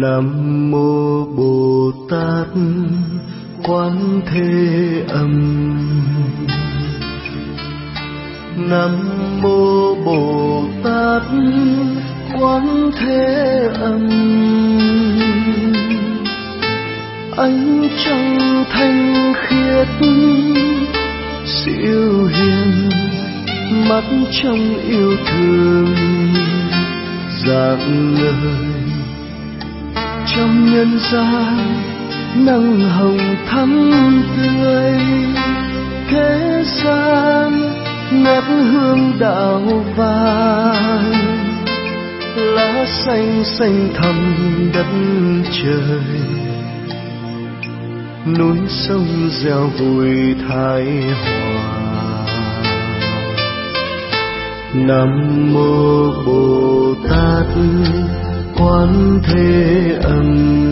Nam mô Bồ Tát Quán Thế Âm. Nam mô Bồ Tát Quán Thế Âm. Ánh trăng thanh khiết siêu hiền, mắt trong yêu thương rạng ngời. Trong nhân gian nắng hồng thắm tươi, thế gian ngát hương đạo vàng. Lá xanh xanh thẳm đất trời, núi sông reo vui thái hòa. Nam mô Bồ Tát Quán Thế Âm.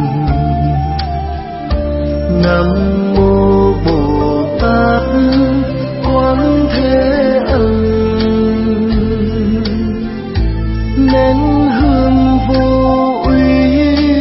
Nam mô Bồ Tát Quán Thế Âm. Nén hương vô uy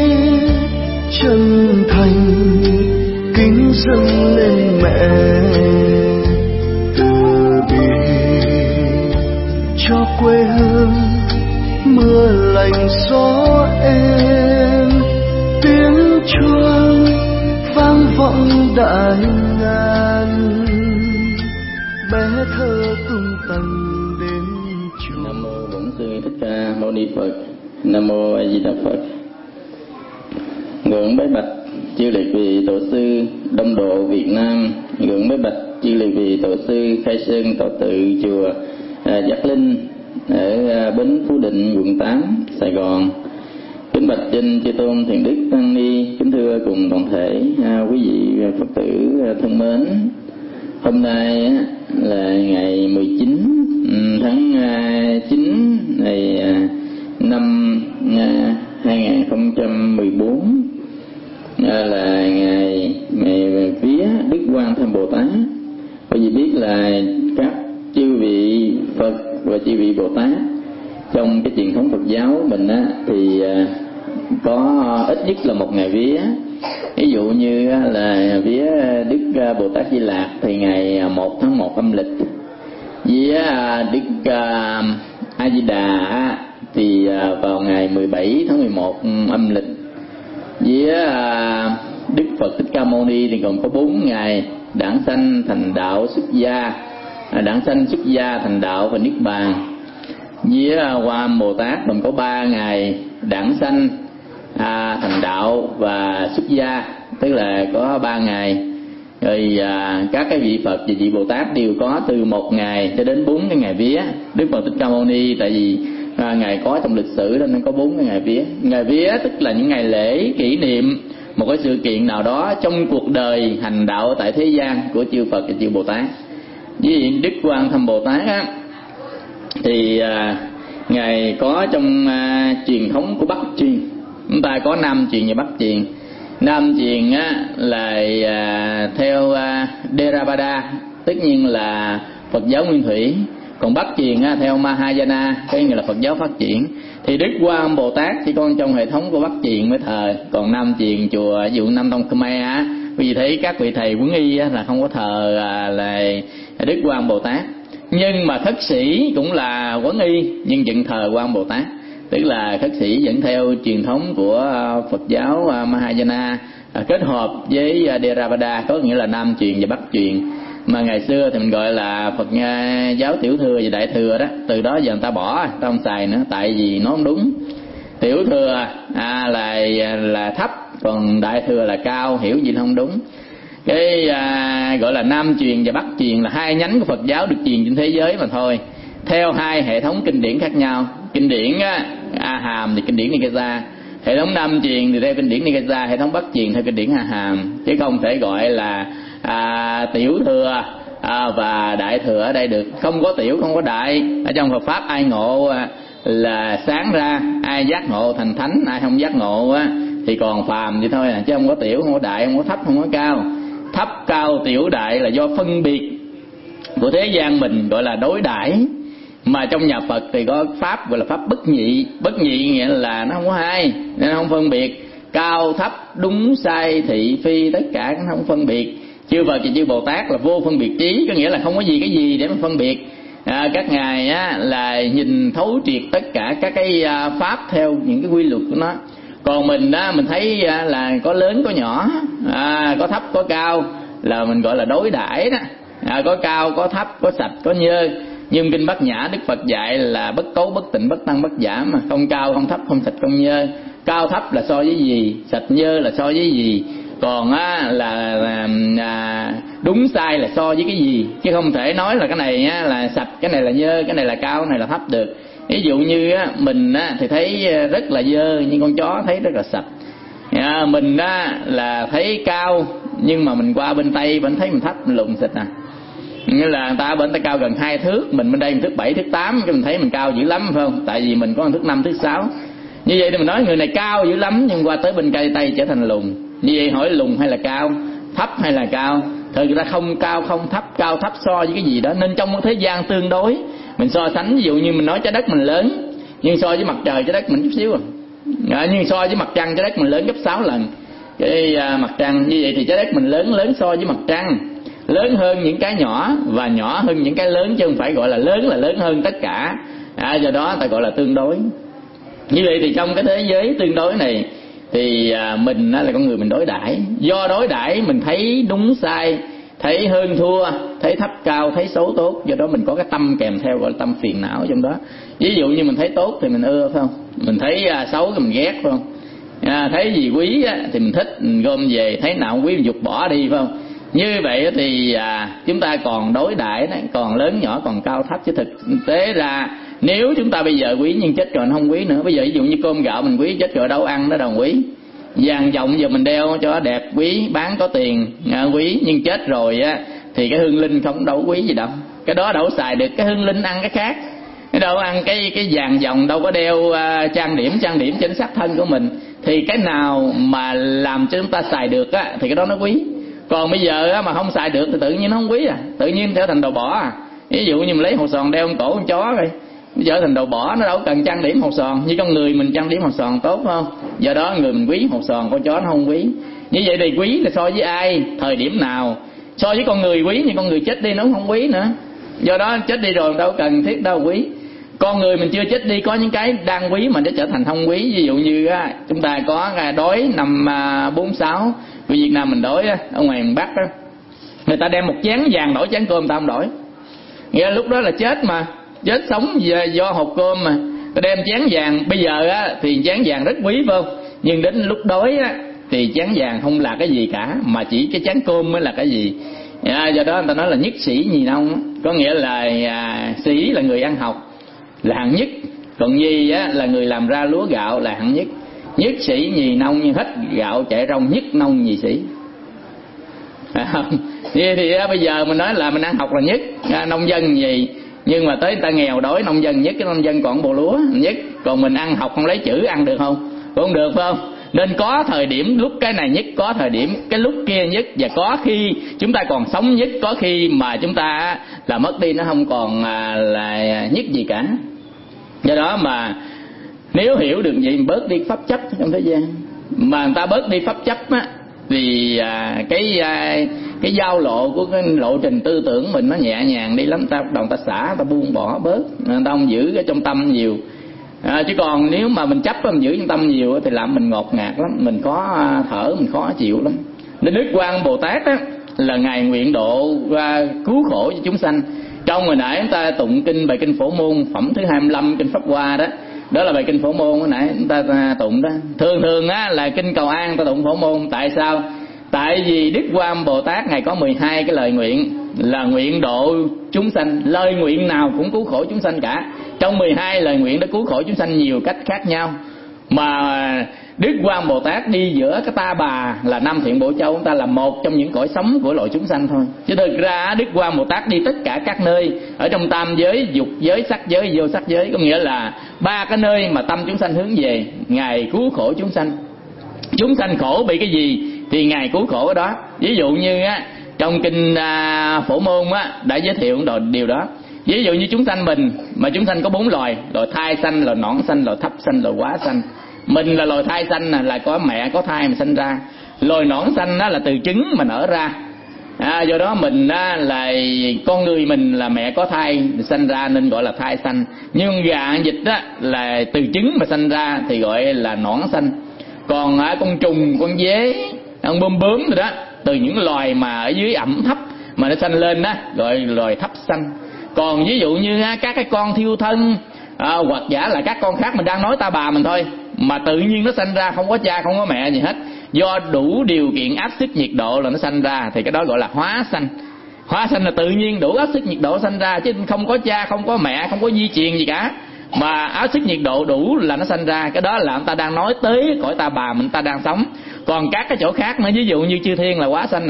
chân thành kính dâng lên mẹ từ bi, cho quê hương mưa lành gió êm, tiếng chuông vang vọng đại ngàn, bé thơ tung tăng đến chùa. Nam mô Bổn Sư Thích Ca Mâu Ni Phật. Nam mô A Di Đà Phật. Ngưỡng bái bạch chư liệt vị tổ sư Đông Độ Việt Nam, ngưỡng bái bạch chư liệt vị tổ sư Khai Sơn Tọa Tự chùa Giác Linh ở Bến Phú Định, quận 8, Sài Gòn. Kính bạch trên chư tôn thiền đức tăng ni, kính thưa cùng toàn thể quý vị Phật tử thân mến. Hôm nay là ngày 19 tháng 9 này năm 2014, là ngày vía Đức Quan Thế Âm Bồ Tát. Quý vị biết là các chư vị Phật và chư vị Bồ Tát trong cái truyền thống Phật giáo mình thì có ít nhất là một ngày vía. Ví dụ như là vía Đức Bồ Tát Di Lạc thì ngày 1 tháng 1 âm lịch, vía Đức A Di Đà thì vào ngày 17 tháng 11 âm lịch, vía Đức Phật Thích Ca Mâu Ni thì còn có 4 ngày: đản sanh, thành đạo, xuất gia, đản sanh, xuất gia, thành đạo và niết bàn. Vía Quan Âm Bồ Tát còn có 3 ngày: đản sanh, thành đạo và xuất gia, tức là có 3 ngày. Rồi các cái vị Phật và vị Bồ Tát đều có từ 1 ngày cho đến 4 cái ngày vía. Đức Phật Thích Ca Mâu Ni tại vì ngày có trong lịch sử nên có 4 cái ngày vía. Ngày vía tức là những ngày lễ kỷ niệm một cái sự kiện nào đó trong cuộc đời hành đạo tại thế gian của chư Phật và chư Bồ Tát. Với Đức Quan Thế Âm Bồ Tát thì ngài có trong truyền thống của Bắc truyền. Chúng ta có Nam truyền và Bắc truyền. Nam truyền là theo Theravada, tất nhiên là Phật giáo nguyên thủy. Còn Bắc truyền theo Mahayana, cái nghĩa là Phật giáo phát triển. Thì Đức Quan Âm Bồ Tát chỉ còn trong hệ thống của Bắc truyền mới thờ. Còn Nam truyền chùa ví dụ Nam Tông Khmer vì thấy các vị thầy Quán Y là không có thờ là Đức Quan Âm Bồ Tát. Nhưng mà khất sĩ cũng là Quán Y nhưng vẫn thờ Quan Âm Bồ Tát. Tức là khất sĩ vẫn theo truyền thống của Phật giáo Mahayana kết hợp với Theravada, có nghĩa là Nam truyền và Bắc truyền. Mà ngày xưa thì mình gọi là Phật giáo tiểu thừa và đại thừa đó. Từ đó giờ người ta bỏ, người ta không xài nữa, tại vì nó không đúng. Tiểu thừa là thấp, còn đại thừa là cao, hiểu gì không đúng. Cái gọi là Nam truyền và Bắc truyền là 2 nhánh của Phật giáo được truyền trên thế giới mà thôi, theo 2 hệ thống kinh điển khác nhau. Kinh điển A Hàm thì kinh điển Nikaya, hệ thống Nam truyền thì theo kinh điển Nikaya, hệ thống Bắc truyền theo kinh điển A Hàm, chứ không thể gọi là tiểu thừa và đại thừa ở đây được. Không có tiểu không có đại. Ở trong Phật pháp ai ngộ là sáng ra, ai giác ngộ thành thánh, ai không giác ngộ thì còn phàm vậy thôi, chứ không có tiểu không có đại, không có thấp không có cao. Thấp cao tiểu đại là do phân biệt của thế gian mình gọi là đối đãi. Mà trong nhà Phật thì có pháp gọi là pháp bất nhị. Bất nhị nghĩa là nó không có hai, nên nó không phân biệt cao thấp, đúng sai, thị phi, tất cả nó không phân biệt. Chư Phật và chư Bồ Tát là vô phân biệt trí, có nghĩa là không có gì cái gì để mà phân biệt. Các ngài á, là nhìn thấu triệt tất cả các cái pháp theo những cái quy luật của nó. Còn mình á, mình thấy là có lớn có nhỏ, có thấp có cao, là mình gọi là đối đãi đó. Có cao có thấp, có sạch có nhơ. Nhưng kinh Bát Nhã Đức Phật dạy là bất cấu bất tịnh bất tăng bất giảm, mà không cao không thấp không sạch không nhơ. Cao thấp là so với gì, sạch nhơ là so với gì, còn á là đúng sai là so với cái gì, chứ không thể nói là cái này á là sạch, cái này là nhơ, cái này là cao, cái này là thấp được. Ví dụ như á, mình á thì thấy rất là dơ, nhưng con chó thấy rất là sạch. Mình á là thấy cao, nhưng mà mình qua bên Tây vẫn thấy mình thấp, mình lùn xịt Nghĩa là người ta bên ta cao gần 2 thước, mình bên đây mình thước 7 thước 8, cái mình thấy mình cao dữ lắm phải không? Tại vì mình có thước 5 thước 6. Như vậy thì mình nói người này cao dữ lắm, nhưng qua tới bên cây Tây trở thành lùn. Như vậy hỏi lùn hay là cao, thấp hay là cao? Thời người ta không cao không thấp, cao thấp so với cái gì đó. Nên trong một thế gian tương đối, mình so sánh, ví dụ như mình nói trái đất mình lớn, nhưng so với mặt trời trái đất mình chút xíu nhưng so với mặt trăng trái đất mình lớn gấp 6 lần cái mặt trăng. Như vậy thì trái đất mình lớn so với mặt trăng, lớn hơn những cái nhỏ và nhỏ hơn những cái lớn, chứ không phải gọi là lớn hơn tất cả. Do đó ta gọi là tương đối. Như vậy thì trong cái thế giới tương đối này thì mình là con người mình đối đãi. Do đối đãi mình thấy đúng sai, thấy hơn thua, thấy thấp cao, thấy xấu tốt. Do đó mình có cái tâm kèm theo gọi là tâm phiền não trong đó. Ví dụ như mình thấy tốt thì mình ưa phải không? Mình thấy xấu thì mình ghét phải không? Thấy gì quý thì mình thích, mình gom về, thấy nào quý mình giục bỏ đi phải không? Như vậy thì chúng ta còn đối đãi, còn lớn nhỏ, còn cao thấp. Chứ thực tế ra nếu chúng ta bây giờ quý nhưng chết rồi nó không quý nữa. Bây giờ ví dụ như cơm gạo mình quý, chết rồi đâu ăn nó đâu quý. Vàng dòng giờ mình đeo cho đẹp quý, bán có tiền quý, nhưng chết rồi á thì cái hương linh không đâu quý gì đâu. Cái đó đâu xài được, cái hương linh ăn cái khác. Cái đâu ăn cái vàng dòng, đâu có đeo trang điểm trên sắc thân của mình. Thì cái nào mà làm cho chúng ta xài được á thì cái đó nó quý. Còn bây giờ á, mà không xài được thì tự nhiên nó không quý tự nhiên trở thành đồ bỏ Ví dụ như mình lấy hột xoàn đeo cổ con chó rồi, nó trở thành đồ bỏ, nó đâu cần trang điểm hột xoàn. Như con người mình trang điểm hột xoàn tốt không? Do đó người mình quý hột xoàn, con chó nó không quý. Như vậy thì quý là so với ai, thời điểm nào? So với con người quý, nhưng con người chết đi nó cũng không quý nữa. Do đó chết đi rồi đâu cần thiết đâu quý. Con người mình chưa chết đi có những cái đang quý mà nó trở thành không quý. Ví dụ như chúng ta có đói năm 46 của Việt Nam mình đói ở ngoài miền Bắc người ta đem một chén vàng đổi chén cơm, ta không đổi. Nghĩa lúc đó là chết mà, chết sống do hộp cơm mà. Ta đem chén vàng, bây giờ thì chén vàng rất quý phải không? Nhưng đến lúc đói thì chén vàng không là cái gì cả, mà chỉ cái chén cơm mới là cái gì. Do đó người ta nói là nhất sĩ nhì nông, có nghĩa là sĩ là người ăn học là hạng nhất, còn nhì là người làm ra lúa gạo là hạng nhất. Nhất sĩ nhì nông, như hết gạo chạy rong, nhất nông nhì sĩ. Vậy thì bây giờ mình nói là mình ăn học là nhất, nông dân gì, nhưng mà tới người ta nghèo đói nông dân nhất, cái nông dân còn bộ lúa nhất. Còn mình ăn học không lấy chữ ăn được không? Không được phải không? Nên có thời điểm lúc cái này nhất, có thời điểm cái lúc kia nhất, và có khi chúng ta còn sống nhất, có khi mà chúng ta là mất đi, nó không còn là nhất gì cả. Do đó mà nếu hiểu được vậy, bớt đi pháp chấp trong thế gian. Mà người ta bớt đi pháp chấp thì cái giao lộ của cái lộ trình tư tưởng mình nó nhẹ nhàng đi lắm. Ta đầu ta xả, ta buông bỏ bớt, người ta không giữ cái trong tâm nhiều. Chứ còn nếu mà mình chấp mình giữ trong tâm nhiều thì làm mình ngột ngạt lắm, mình khó thở, mình khó chịu lắm. Nên Đức Quan Bồ Tát là ngài nguyện độ cứu khổ cho chúng sanh. Trong hồi nãy chúng ta tụng kinh bài kinh Phổ Môn phẩm thứ 25 kinh Pháp Hoa đó là bài kinh Phổ Môn hồi nãy chúng ta tụng đó. Thường là kinh cầu an ta tụng Phổ Môn. Tại sao? Tại vì Đức Quan Bồ Tát ngài có 12 cái lời nguyện là nguyện độ chúng sanh, lời nguyện nào cũng cứu khổ chúng sanh cả. Trong 12 lời nguyện đó cứu khổ chúng sanh nhiều cách khác nhau. Mà Đức Quan Bồ Tát đi giữa cái Ta Bà là Nam Thiện Bộ Châu, chúng ta là một trong những cõi sống của loài chúng sanh thôi. Chứ thực ra Đức Quan Bồ Tát đi tất cả các nơi ở trong tam giới, dục giới, sắc giới, vô sắc giới, có nghĩa là 3 cái nơi mà tâm chúng sanh hướng về, ngài cứu khổ chúng sanh. Chúng sanh khổ bị cái gì thì ngài cứu khổ ở đó. Ví dụ như trong kinh Phổ Môn đã giới thiệu điều đó. Ví dụ như chúng sanh mình, mà chúng sanh có 4 loài: loài thai sanh, loài nõn sanh, loài thấp sanh, loài hóa sanh. Mình là loài thai sanh, là có mẹ có thai mà sanh ra. Loài nõn sanh là từ trứng mà nở ra. Do đó mình là con người mình là mẹ có thai sanh ra nên gọi là thai sanh. Nhưng gà vịt là từ trứng mà sanh ra thì gọi là nõn sanh. Còn con trùng, con dế, con bướm rồi đó, từ những loài mà ở dưới ẩm thấp mà nó sanh lên đó gọi loài thấp sanh. Còn ví dụ như các cái con thiêu thân, hoặc giả là các con khác mình đang nói ta bà mình thôi, mà tự nhiên nó sanh ra, không có cha không có mẹ gì hết, do đủ điều kiện áp suất nhiệt độ là nó sanh ra, thì cái đó gọi là hóa sanh. Hóa sanh là tự nhiên đủ áp suất nhiệt độ sanh ra, chứ không có cha không có mẹ, không có di truyền gì cả, mà áp suất nhiệt độ đủ là nó sanh ra. Cái đó là người ta đang nói tới cõi ta bà mình ta đang sống. Còn các cái chỗ khác nữa, ví dụ như chư thiên là hóa sanh nè,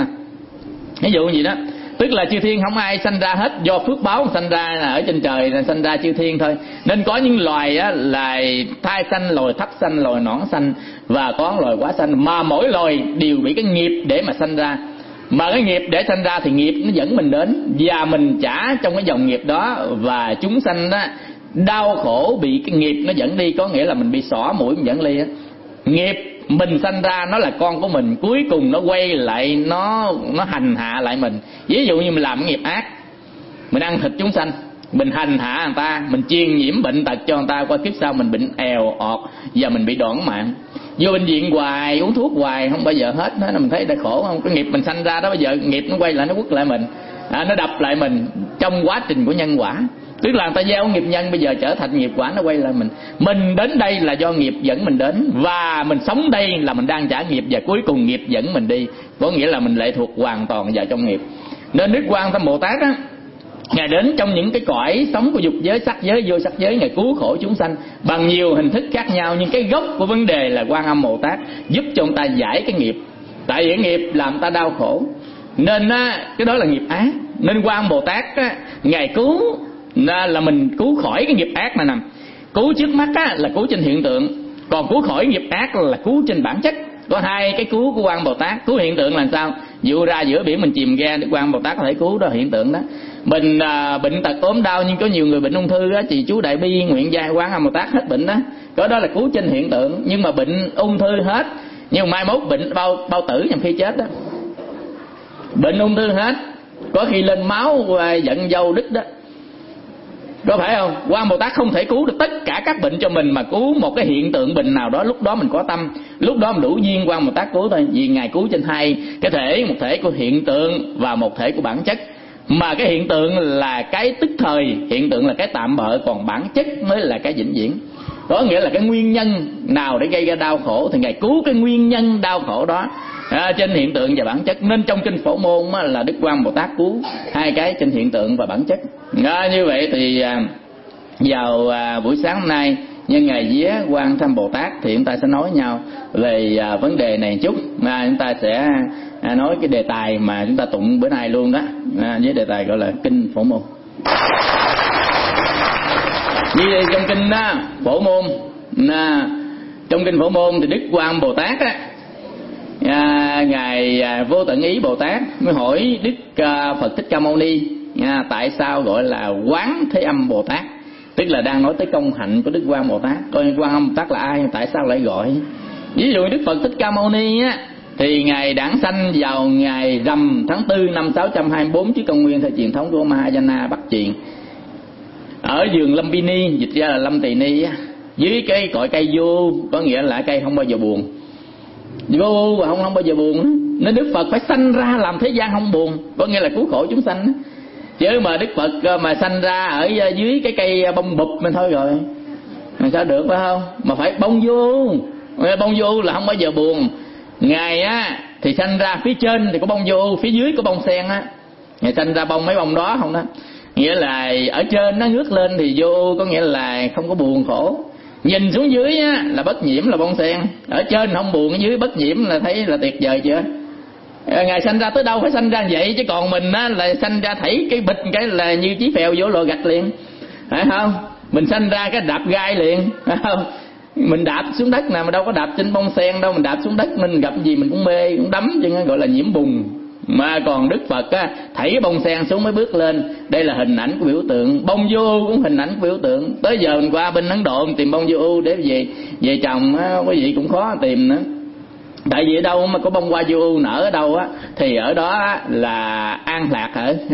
ví dụ gì đó, tức là chư thiên không ai sanh ra hết, do phước báo sanh ra là ở trên trời là sanh ra chư thiên thôi. Nên có những loài là thai sanh, loài thấp sanh, loài nõn sanh, và có loài hóa sanh, mà mỗi loài đều bị cái nghiệp để mà sanh ra. Mà cái nghiệp để sanh ra thì nghiệp nó dẫn mình đến, và mình trả trong cái dòng nghiệp đó. Và chúng sanh đó đau khổ bị cái nghiệp nó dẫn đi, có nghĩa là mình bị xỏ mũi mình dẫn đi á. Nghiệp mình sanh ra nó là con của mình, cuối cùng nó quay lại nó hành hạ lại mình. Ví dụ như mình làm cái nghiệp ác, mình ăn thịt chúng sanh, mình hành hạ người ta, mình truyền nhiễm bệnh tật cho người ta, qua kiếp sau mình bệnh èo ọt và mình bị đoạn mạng. Vô bệnh viện hoài, uống thuốc hoài không bao giờ hết, nó mình thấy đã khổ không? Cái nghiệp mình sanh ra đó, bây giờ nghiệp nó quay lại nó quất lại mình, nó đập lại mình trong quá trình của nhân quả. Tức là người ta gieo nghiệp nhân, bây giờ trở thành nghiệp quả nó quay lại mình. Mình đến đây là do nghiệp dẫn mình đến, và mình sống đây là mình đang trả nghiệp, và cuối cùng nghiệp dẫn mình đi, có nghĩa là mình lệ thuộc hoàn toàn vào trong nghiệp. Nên Đức Quan Thế Âm Bồ Tát á, Ngài đến trong những cái cõi sống của dục giới, sắc giới, vô sắc giới, Ngài cứu khổ chúng sanh bằng nhiều hình thức khác nhau. Nhưng cái gốc của vấn đề là Quan Âm Bồ Tát giúp cho người ta giải cái nghiệp. Tại vì nghiệp làm người ta đau khổ, nên cái đó là nghiệp ác. Nên Quan Âm Bồ Tát Ngài cứu là mình cứu khỏi cái nghiệp ác này nè. Cứu trước mắt là cứu trên hiện tượng, còn cứu khỏi nghiệp ác là cứu trên bản chất. Có hai cái cứu của Quan Bồ Tát. Cứu hiện tượng là sao? Dụ ra giữa biển mình chìm ghe, Đức Quan Bồ Tát có thể cứu đó hiện tượng đó. Mình bệnh tật ốm đau, nhưng có nhiều người bệnh ung thư á, thì chú Đại Bi nguyện giai Quan Âm Bồ Tát hết bệnh đó. Đó là cứu trên hiện tượng. Nhưng mà bệnh ung thư hết, nhưng mai mốt bệnh bao tử nhằm khi chết đó. Bệnh ung thư hết, có khi lên máu giận dâu đứt đó, có phải không? Quan Bồ Tát không thể cứu được tất cả các bệnh cho mình, mà cứu một cái hiện tượng bệnh nào đó, lúc đó mình có tâm, lúc đó mình đủ duyên Quan Bồ Tát cứu thôi. Vì Ngài cứu trên hai cái thể, một thể của hiện tượng và một thể của bản chất. Mà cái hiện tượng là cái tức thời, hiện tượng là cái tạm bợ, còn bản chất mới là cái vĩnh viễn. Có nghĩa là cái nguyên nhân nào để gây ra đau khổ thì Ngài cứu cái nguyên nhân đau khổ đó trên hiện tượng và bản chất. Nên trong kinh Phổ Môn là Đức Quan Bồ Tát cứu hai cái trên hiện tượng và bản chất. Như vậy thì vào buổi sáng hôm nay nhân ngày vía Quan Thế Âm Bồ Tát thì chúng ta sẽ nói nhau về vấn đề này một chút. Chúng ta sẽ nói cái đề tài mà chúng ta tụng bữa nay luôn đó, với đề tài gọi là kinh Phổ Môn. Như vậy trong kinh Phổ Môn, trong kinh Phổ Môn thì Đức Quan Bồ Tát Ngài Vô Tận Ý Bồ Tát mới hỏi Đức Phật Thích Ca Mâu Ni tại sao gọi là Quán Thế Âm Bồ Tát, tức là đang nói tới công hạnh của Đức Quan Bồ Tát. Coi Quan Âm Bồ Tát là ai, tại sao lại gọi? Ví dụ Đức Phật Thích Ca Mâu Ni thì Ngài đản sanh vào ngày rằm tháng 4 năm 624 trước công nguyên theo truyền thống của Mahayana Bắc Truyền, ở vườn Lumpini, dịch ra là Lâm Tỳ Ni, dưới cái cội cây vô, có nghĩa là cây không bao giờ buồn, vô và không bao giờ buồn. Nên Đức Phật phải sanh ra làm thế gian không buồn, có nghĩa là cứu khổ chúng sanh. Chứ mà Đức Phật mà sanh ra ở dưới cái cây bông bụp mình thôi rồi mà sao được, phải không? Mà phải bông vô là không bao giờ buồn. Ngài thì sanh ra phía trên thì có bông vô, phía dưới có bông sen Ngài sanh ra mấy bông đó không đó. Nghĩa là ở trên nó ngước lên thì vô, có nghĩa là không có buồn khổ. Nhìn xuống dưới là bất nhiễm là bông sen. Ở trên không buồn, ở dưới bất nhiễm là thấy là tuyệt vời chưa? Ngài sanh ra tới đâu phải sanh ra vậy, chứ còn mình là sanh ra thảy cái bịch cái là như chí phèo vô lò gạch liền, phải không? Mình sanh ra cái đạp gai liền, phải không? Mình đạp xuống đất nè, mà đâu có đạp trên bông sen đâu, mình đạp xuống đất, mình gặp gì mình cũng mê cũng đắm, chứ gọi là nhiễm bùn. Mà còn Đức Phật á, thảy cái bông sen xuống mới bước lên. Đây là hình ảnh của biểu tượng. Bông vô ưu cũng hình ảnh của biểu tượng. Tới giờ mình qua bên Ấn Độ tìm bông vô ưu để về trồng á, quý vị cũng khó tìm nữa. Tại vì ở đâu mà có bông hoa vô ưu nở ở đâu á, thì ở đó là an lạc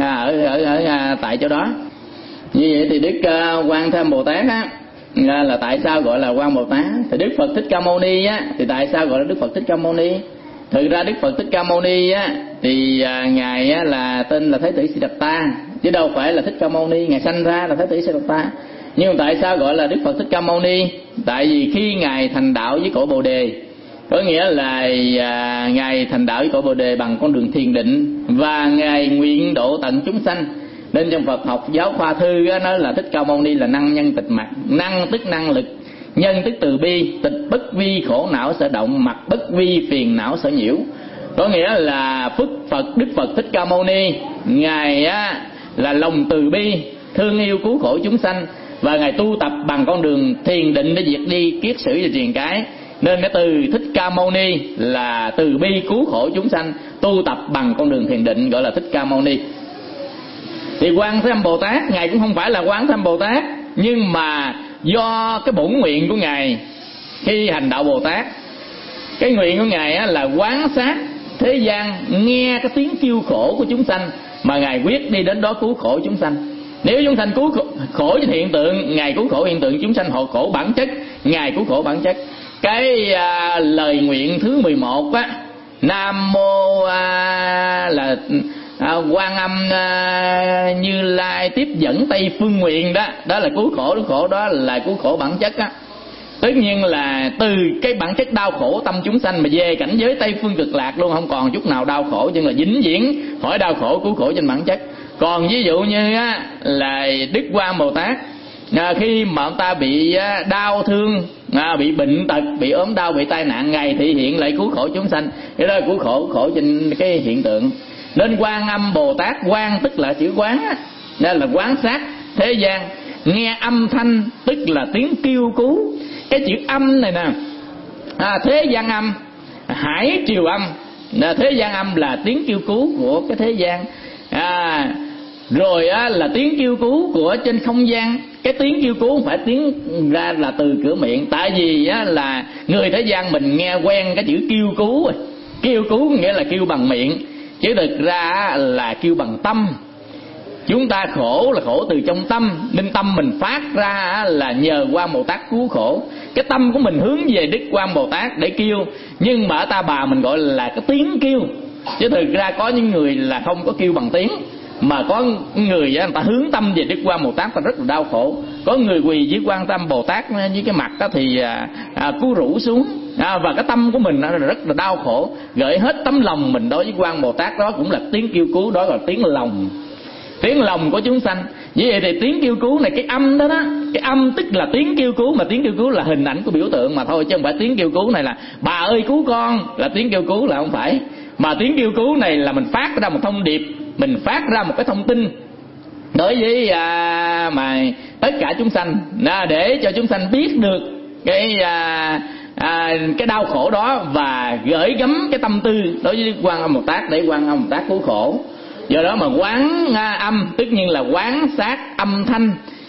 ở tại chỗ đó. Như vậy thì Đức Quan Thế Âm Bồ Tát á, là tại sao gọi là Quan Bồ Tát? Thì Đức Phật Thích Ca Mâu Ni á, thì tại sao gọi là Đức Phật Thích Ca Mâu Ni? Thực ra Đức Phật Thích Ca Mâu Ni á, thì ngài á, là tên là Thái tử Siddhartha, chứ đâu phải là Thích Ca Mâu Ni. Ngài sanh ra là Thái tử Siddhartha. Nhưng tại sao gọi là Đức Phật Thích Ca Mâu Ni? Tại vì khi ngài thành đạo với cội Bồ Đề, có nghĩa là ngài thành đạo với cội Bồ Đề bằng con đường thiền định, và ngài nguyện độ tận chúng sanh. Nên trong Phật học giáo khoa thư á, nói là Thích Ca Mâu Ni là năng nhân tịch mặc. Năng tức năng lực, nhân tức từ bi, tịch bất vi khổ não sở động, mặc bất vi phiền não sở nhiễu. Có nghĩa là Đức Phật Thích Ca Mâu Ni, ngài á, là lòng từ bi, thương yêu cứu khổ chúng sanh, và ngài tu tập bằng con đường thiền định để diệt đi kiết sử và triền cái. Nên cái từ Thích Ca Mâu Ni là từ bi cứu khổ chúng sanh, tu tập bằng con đường thiền định, gọi là Thích Ca Mâu Ni. Thì Quan Thế Âm Bồ Tát, ngài cũng không phải là Quan Thế Âm Bồ Tát, nhưng mà do cái bổn nguyện của ngài khi hành đạo Bồ Tát, cái nguyện của ngài á, là quán sát thế gian, nghe cái tiếng kêu khổ của chúng sanh, mà ngài quyết đi đến đó cứu khổ chúng sanh. Nếu chúng sanh cứu khổ trên hiện tượng, ngài cứu khổ hiện tượng. Chúng sanh họ khổ bản chất, ngài cứu khổ bản chất. Cái lời nguyện thứ 11 á, Nam Mô là Quan Âm Như Lai tiếp dẫn Tây Phương Nguyện đó, đó là cứu khổ, đó là cứu khổ bản chất á. Tất nhiên là từ cái bản chất đau khổ tâm chúng sanh mà về cảnh giới Tây Phương Cực Lạc luôn, không còn chút nào đau khổ, nhưng là vĩnh viễn khỏi đau khổ, cứu khổ trên bản chất. Còn ví dụ như á, là Đức Quan Bồ Tát, khi mà ông ta bị đau thương, bị bệnh tật, bị ốm đau, bị tai nạn, ngài thị hiện lại cứu khổ chúng sanh. Cái đó là cứu khổ trên cái hiện tượng. Nên Quan Âm Bồ Tát, quan tức là chữ quán á, nên là quán sát thế gian, nghe âm thanh tức là tiếng kêu cứu. Cái chữ âm này nè, thế gian âm, hải triều âm. Thế gian âm là tiếng kêu cứu của cái thế gian. Rồi là tiếng kêu cứu của trên không gian. Cái tiếng kêu cứu không phải tiếng ra là từ cửa miệng, tại vì là người thế gian mình nghe quen cái chữ kêu cứu. Kêu cứu nghĩa là kêu bằng miệng, chứ thực ra là kêu bằng tâm. Chúng ta khổ là khổ từ trong tâm, nên tâm mình phát ra là nhờ Quan Bồ Tát cứu khổ. Cái tâm của mình hướng về Đức Quan Bồ Tát để kêu, nhưng mà ở Ta Bà mình gọi là cái tiếng kêu. Chứ thực ra có những người là không có kêu bằng tiếng, mà có người người ta hướng tâm về Đức Quan Bồ Tát ta rất là đau khổ. Có người quỳ với Quan Tâm Bồ Tát với cái mặt đó thì cúi rũ xuống, và cái tâm của mình rất là đau khổ, gửi hết tấm lòng mình đối với Quan Bồ Tát. Đó cũng là tiếng kêu cứu, đó là tiếng lòng, tiếng lòng của chúng sanh. Vì vậy thì tiếng kêu cứu này, cái âm đó, cái âm tức là tiếng kêu cứu, mà tiếng kêu cứu là hình ảnh của biểu tượng mà thôi, chứ không phải tiếng kêu cứu này là bà ơi cứu con, là tiếng kêu cứu là không phải. Mà tiếng kêu cứu này là mình phát ra một thông điệp, mình phát ra một cái thông tin đối với mà tất cả chúng sanh, để cho chúng sanh biết được cái đau khổ đó, và gửi gắm cái tâm tư đối với Quan Âm Bồ Tát để Quan Âm Bồ Tát cứu khổ. Do đó mà quán âm tất nhiên là quán sát âm thanh,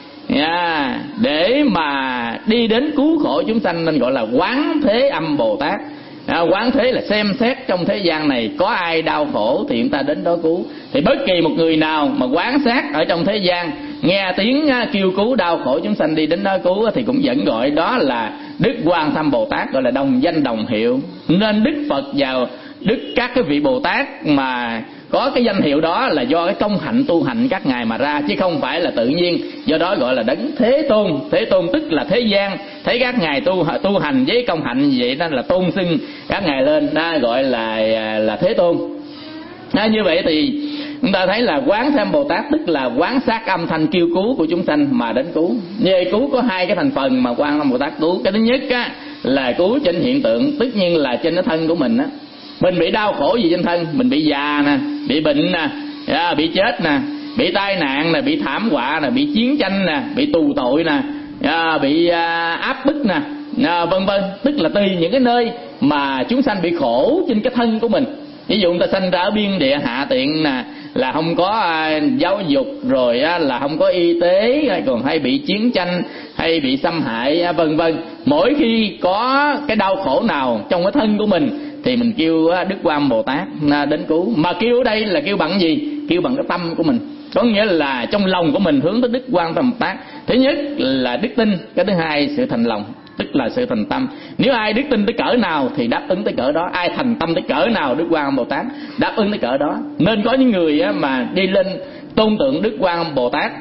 để mà đi đến cứu khổ chúng sanh, nên gọi là quán thế âm Bồ Tát. Quán thế là xem xét trong thế gian này có ai đau khổ thì chúng ta đến đó cứu. Thì bất kỳ một người nào mà quán sát ở trong thế gian, nghe tiếng kêu cứu đau khổ chúng sanh đi đến đó cứu, thì cũng vẫn gọi đó là Đức Quan Thế Âm Bồ Tát, gọi là đồng danh đồng hiệu. Nên Đức Phật và các cái vị Bồ Tát mà có cái danh hiệu đó là do cái công hạnh tu hành các ngài mà ra, chứ không phải là tự nhiên. Do đó gọi là Đấng Thế Tôn. Thế Tôn tức là thế gian thấy các ngài tu hành với công hạnh vậy, nên là tôn xưng các ngài lên, gọi là Thế Tôn. Như vậy thì chúng ta thấy là quán Thế Âm Bồ Tát tức là quán sát âm thanh kêu cứu của chúng sanh mà đến cứu. Về cứu có hai cái thành phần mà Quan Âm Bồ Tát cứu. Cái thứ nhất là cứu trên hiện tượng, tất nhiên là trên cái thân của mình. Mình bị đau khổ gì trên thân, mình bị già nè, bị bệnh nè, bị chết nè, bị tai nạn nè, bị thảm họa nè, bị chiến tranh nè, bị tù tội nè, bị áp bức nè, vân vân. Tức là tùy những cái nơi mà chúng sanh bị khổ trên cái thân của mình, Ví dụ người ta sanh ra ở biên địa hạ tiện nè, là không có giáo dục, rồi là không có y tế, còn hay bị chiến tranh, hay bị xâm hại, vân vân. Mỗi khi có cái đau khổ nào trong cái thân của mình thì mình kêu Đức Quan Âm Bồ Tát đến cứu. Mà kêu ở đây là kêu bằng gì? Kêu bằng cái tâm của mình. Có nghĩa là trong lòng của mình hướng tới Đức Quan Âm Bồ Tát. Thứ nhất là đức tin, cái thứ hai sự thành lòng, tức là sự thành tâm. Nếu ai đức tin tới cỡ nào thì đáp ứng tới cỡ đó, ai thành tâm tới cỡ nào Đức Quan Âm Bồ Tát đáp ứng tới cỡ đó. Nên có những người mà đi lên tôn tượng Đức Quan Âm Bồ Tát,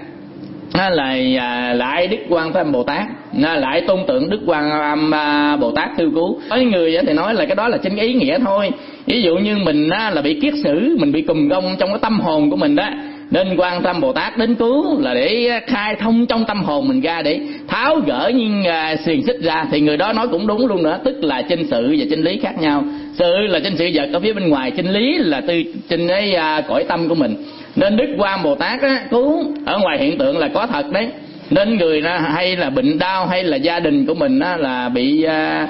lại Đức Quan Âm Bồ Tát, lại tôn tượng Đức Quan Âm Bồ Tát cứu cứu. Có những người thì nói là cái đó là trên ý nghĩa thôi. Ví dụ như mình là bị kiết sử, mình bị cùm gông trong cái tâm hồn của mình đó, nên Quan Âm Bồ Tát đến cứu là để khai thông trong tâm hồn mình ra, để tháo gỡ những xiềng xích ra. Thì người đó nói cũng đúng luôn nữa, tức là trên sự và trên lý khác nhau. Sự là trên sự vật ở phía bên ngoài, trên lý là trên cái cõi tâm của mình. Nên Đức Quan Âm Bồ Tát cứu ở ngoài hiện tượng là có thật đấy. Nên người hay là bệnh đau, hay là gia đình của mình là bị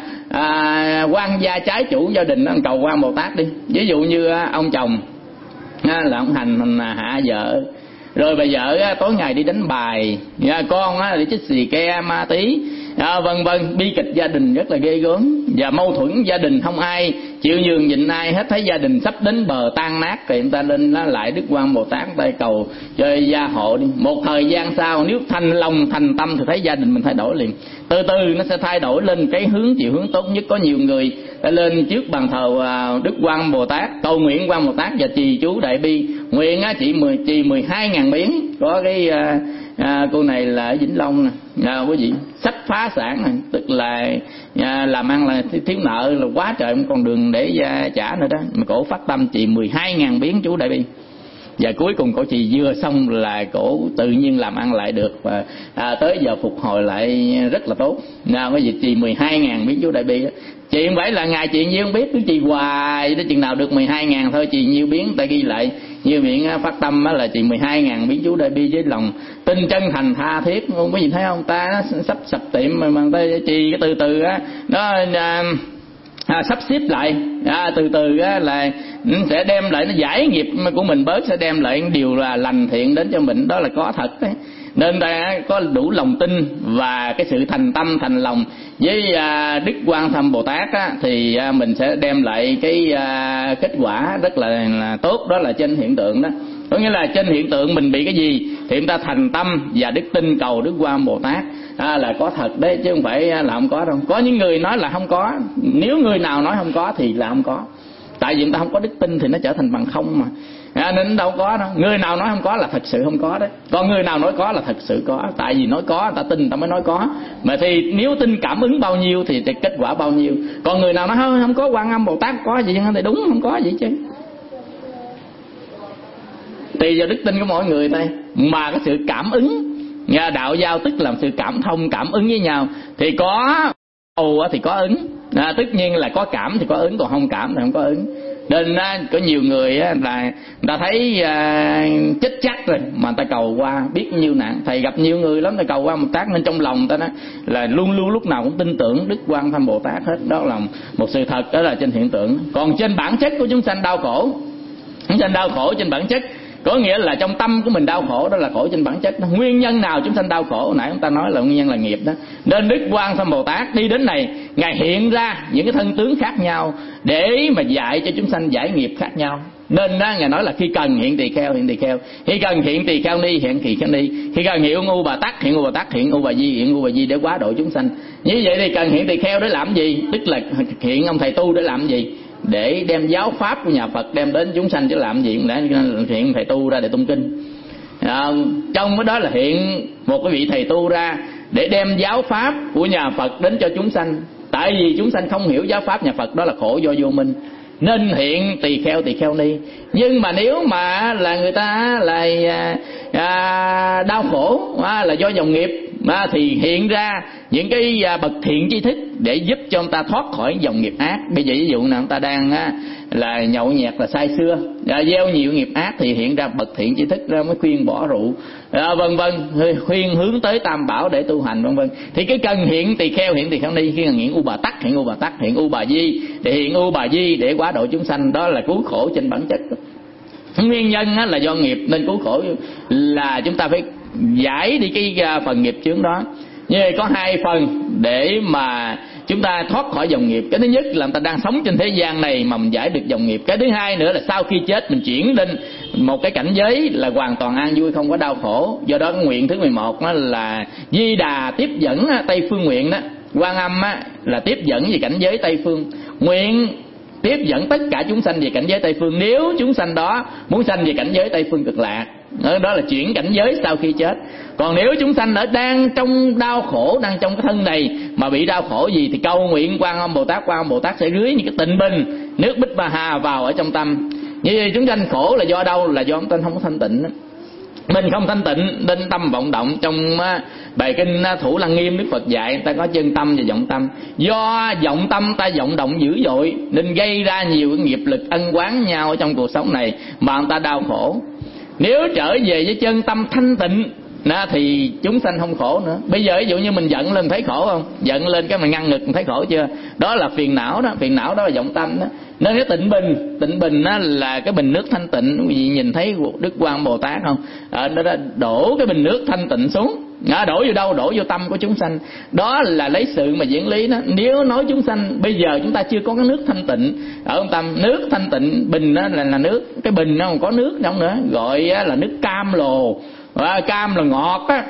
quan gia trái chủ gia đình, cầu Quan Âm Bồ Tát đi. Ví dụ như ông chồng là ông hành hạ vợ, rồi bà vợ tối ngày đi đánh bài, con đi chích xì ke ma tí, vân vân. Bi kịch gia đình rất là ghê gớm, và mâu thuẫn gia đình không ai chịu nhường nhịn ai hết. Thấy gia đình sắp đến bờ tan nát thì người ta lên lại Đức Quan Âm Bồ Tát tay cầu cho gia hộ đi. Một thời gian sau, nếu thành lòng thành tâm thì thấy gia đình mình thay đổi liền. Từ từ nó sẽ thay đổi lên cái hướng chiều hướng tốt nhất. Có nhiều người đã lên trước bàn thờ Đức Quan Âm Bồ Tát cầu nguyện Quan Âm Bồ Tát và trì chú đại bi, nguyện trì 12.000 biến. Có cái cô này là ở Vĩnh Long nè, quý vị, sách phá sản này, tức là làm ăn là thiếu nợ là quá trời, không còn đường để trả nữa đó, mà cổ phát tâm trì 12.000 biến chú đại bi. Và cuối cùng cổ trì vừa xong là cổ tự nhiên làm ăn lại được, và tới giờ phục hồi lại rất là tốt. Cái gì trì 12.000 biến chú đại bi đó. Chị không phải là ngày chuyện nhiêu không biết, cứ trì hoài đến chừng nào được 12.000 thôi. Trì nhiêu biến ta ghi lại, như miệng phát tâm là trì 12.000 biến chú đại bi với lòng tin chân thành tha thiết. Không có nhìn thấy không, ta sắp sập tiệm mà ta trì cái từ từ nó sắp xếp lại, từ từ là sẽ đem lại, nó giải nghiệp của mình bớt, sẽ đem lại điều là lành thiện đến cho mình. Đó là có thật đấy. Nên ta có đủ lòng tin và cái sự thành tâm thành lòng với Đức Quan Âm Bồ Tát thì mình sẽ đem lại cái kết quả rất là tốt. Đó là trên hiện tượng đó. Có nghĩa là trên hiện tượng mình bị cái gì thì chúng ta thành tâm và đức tin cầu Đức Quan Âm Bồ Tát là có thật đấy, chứ không phải là không có đâu. Có những người nói là không có. Nếu người nào nói không có thì là không có. Tại vì người ta không có đức tin thì nó trở thành bằng không mà. Nên đâu có đâu. Người nào nói không có là thật sự không có đấy. Còn người nào nói có là thật sự có. Tại vì nói có người ta tin người ta mới nói có. Mà thì nếu tin cảm ứng bao nhiêu thì kết quả bao nhiêu. Còn người nào nói không có Quan Âm Bồ Tát có gì thì đúng không có gì chứ. Tùy vào đức tin của mỗi người đây. Mà cái sự cảm ứng, đạo giao tức là sự cảm thông, cảm ứng với nhau. Thì có thì có ứng, tất nhiên là có cảm thì có ứng, còn không cảm thì không có ứng. Nên có nhiều người là người ta thấy chết chắc rồi mà người ta cầu qua, biết nhiêu nạn. Thầy gặp nhiều người lắm, ta cầu qua một tác, nên trong lòng người ta nói là luôn luôn lúc nào cũng tin tưởng Đức Quan Âm Bồ Tát hết. Đó là một sự thật, đó là trên hiện tượng. Còn trên bản chất của chúng sanh đau khổ, chúng sanh đau khổ trên bản chất, có nghĩa là trong tâm của mình đau khổ, đó là khổ trên bản chất đó. Nguyên nhân nào chúng sanh đau khổ? Nãy chúng ta nói là nguyên nhân là nghiệp đó. Nên Đức Quan Âm Bồ Tát đi đến này, Ngài hiện ra những cái thân tướng khác nhau để mà dạy cho chúng sanh giải nghiệp khác nhau. Nên Ngài nói là khi cần hiện tỳ kheo, hiện tỳ kheo. Khi cần hiện tỳ kheo ni, hiện tỳ kheo ni. Khi cần hiện U Bà Tát, hiện U Bà Tát. Hiện U Bà Di, hiện U Bà Di để quá độ chúng sanh. Như vậy thì cần hiện tỳ kheo để làm gì? Tức là hiện ông thầy tu để làm gì? Để đem giáo pháp của nhà Phật đem đến chúng sanh, chứ làm gì cũng để hiện thầy tu ra để tung kinh. Trong cái đó là hiện một cái vị thầy tu ra để đem giáo pháp của nhà Phật đến cho chúng sanh. Tại vì chúng sanh không hiểu giáo pháp nhà Phật, đó là khổ do vô minh, nên hiện tỳ kheo ni. Nhưng mà nếu mà là người ta là đau khổ là do dòng nghiệp thì hiện ra những cái bậc thiện tri thức để giúp cho người ta thoát khỏi dòng nghiệp ác. Bây giờ ví dụ nào người ta đang là nhậu nhẹt là say xưa, gieo nhiều nghiệp ác thì hiện ra bậc thiện tri thức ra mới khuyên bỏ rượu, vân vân, khuyên hướng tới tam bảo để tu hành, vân vân. Thì cái cần hiện tỳ kheo ni, khi cần hiện U Bà Tắc, hiện U Bà Tắc, hiện U Bà Di, để hiện U Bà Di để quá độ chúng sanh, đó là cứu khổ trên bản chất. Nguyên nhân là do nghiệp nên cứu khổ, là chúng ta phải giải đi cái phần nghiệp chướng đó. Như vậy có hai phần để mà chúng ta thoát khỏi dòng nghiệp. Cái thứ nhất là người ta đang sống trên thế gian này mà mình giải được dòng nghiệp. Cái thứ hai nữa là sau khi chết mình chuyển lên một cái cảnh giới là hoàn toàn an vui, không có đau khổ. Do đó nguyện thứ 11 đó là Di Đà tiếp dẫn Tây Phương nguyện đó. Quan Âm là tiếp dẫn về cảnh giới Tây Phương. Nguyện tiếp dẫn tất cả chúng sanh về cảnh giới Tây Phương, nếu chúng sanh đó muốn sanh về cảnh giới Tây Phương Cực Lạc. Đó là chuyển cảnh giới sau khi chết. Còn nếu chúng sanh ở đang trong đau khổ, đang trong cái thân này mà bị đau khổ gì thì cầu nguyện Quan Âm Bồ Tát. Quan Âm Bồ Tát sẽ rưới những cái tịnh bình, nước Bích Ba Ha vào ở trong tâm. Như vậy chúng sanh khổ là do đâu? Là do chúng ta không có thanh tịnh. Mình không thanh tịnh nên tâm vọng động. Trong bài kinh Thủ Lăng Nghiêm Đức Phật dạy ta có chân tâm và vọng tâm. Do vọng tâm ta vọng động dữ dội nên gây ra nhiều cái nghiệp lực ân oán nhau ở trong cuộc sống này mà người ta đau khổ. Nếu trở về với chân tâm thanh tịnh thì chúng sanh không khổ nữa. Bây giờ ví dụ như mình giận lên thấy khổ không? Giận lên cái mình ngăn ngực thấy khổ chưa? Đó là phiền não đó, phiền não đó là vọng tâm đó. Nên cái tịnh bình đó là cái bình nước thanh tịnh. Quý vị nhìn thấy Đức Quan Âm Bồ Tát không? Nó đã đổ cái bình nước thanh tịnh xuống. Đổ vô đâu? Đổ vô tâm của chúng sanh. Đó là lấy sự mà diễn lý đó. Nếu nói chúng sanh bây giờ chúng ta chưa có cái nước thanh tịnh ở trong tâm. Nước thanh tịnh bình đó là nước, cái bình nó còn có nước trong nữa, gọi là nước cam lồ. Cam là ngọt á,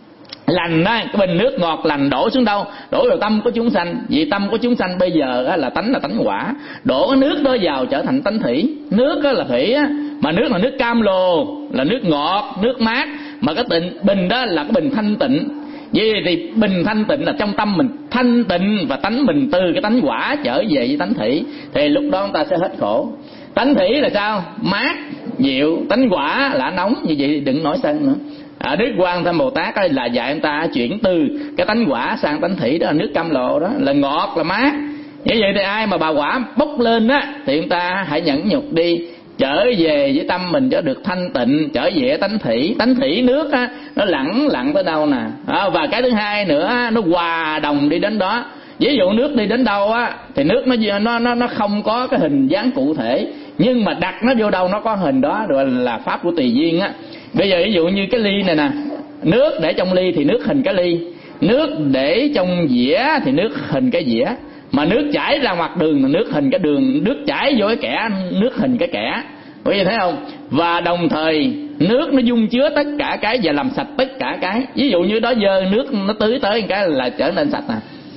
lành á, cái bình nước ngọt lành đổ xuống đâu? Đổ vào tâm của chúng sanh. Vì tâm của chúng sanh bây giờ là tánh quả. Đổ cái nước đó vào trở thành tánh thủy. Nước là thủy á, mà nước là nước cam lồ, là nước ngọt, nước mát. Mà cái bình đó là cái bình thanh tịnh. Vậy thì bình thanh tịnh là trong tâm mình thanh tịnh, và tánh mình từ cái tánh quả trở về với tánh thủy, thì lúc đó chúng ta sẽ hết khổ. Tánh thủy là sao? Mát, dịu. Tánh quả là nóng. Như vậy đừng nói sân nữa. Đức Quan Tham Bồ Tát là dạy chúng ta chuyển từ cái tánh quả sang tánh thủy, đó là nước cam lộ, đó là ngọt, là mát. Như vậy thì ai mà bà quả bốc lên á thì chúng ta hãy nhẫn nhục đi, trở về với tâm mình cho được thanh tịnh, trở về tánh thủy. Tánh thủy nước á, nó lặng tới đâu nè. Và cái thứ hai nữa, nó hòa đồng đi đến đó. Ví dụ nước đi đến đâu á thì nước nó không có cái hình dáng cụ thể, nhưng mà đặt nó vô đâu nó có hình đó, rồi là pháp của tùy duyên á. Bây giờ ví dụ như cái ly này nè, nước để trong ly thì nước hình cái ly, nước để trong dĩa thì nước hình cái dĩa, mà nước chảy ra mặt đường là nước hình cái đường, nước chảy vô cái kẽ nước hình cái kẽ. Quý vị thấy không? Và đồng thời nước nó dung chứa tất cả cái và làm sạch tất cả cái. Ví dụ như đó dơ nước nó tưới tới cái là trở nên sạch nè,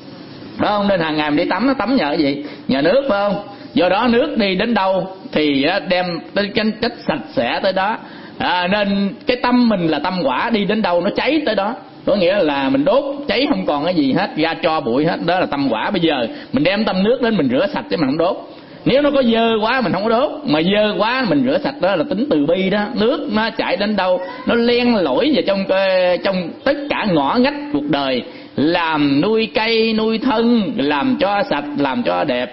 phải không? Nên hàng ngày mình đi tắm, nó tắm nhờ cái gì? Nhờ nước, phải không? Do đó nước đi đến đâu thì đem cái chất sạch sẽ tới đó. Nên cái tâm mình là tâm quả, đi đến đâu nó cháy tới đó. Có nghĩa là mình đốt cháy không còn cái gì hết, ra cho bụi hết, đó là tâm quả. Bây giờ mình đem tâm nước đến mình rửa sạch chứ mình không đốt. Nếu nó có dơ quá mình không có đốt, mà dơ quá mình rửa sạch, đó là tính từ bi đó. Nước nó chảy đến đâu nó len lỏi vào trong tất cả ngõ ngách cuộc đời, làm nuôi cây nuôi thân, làm cho sạch, làm cho đẹp.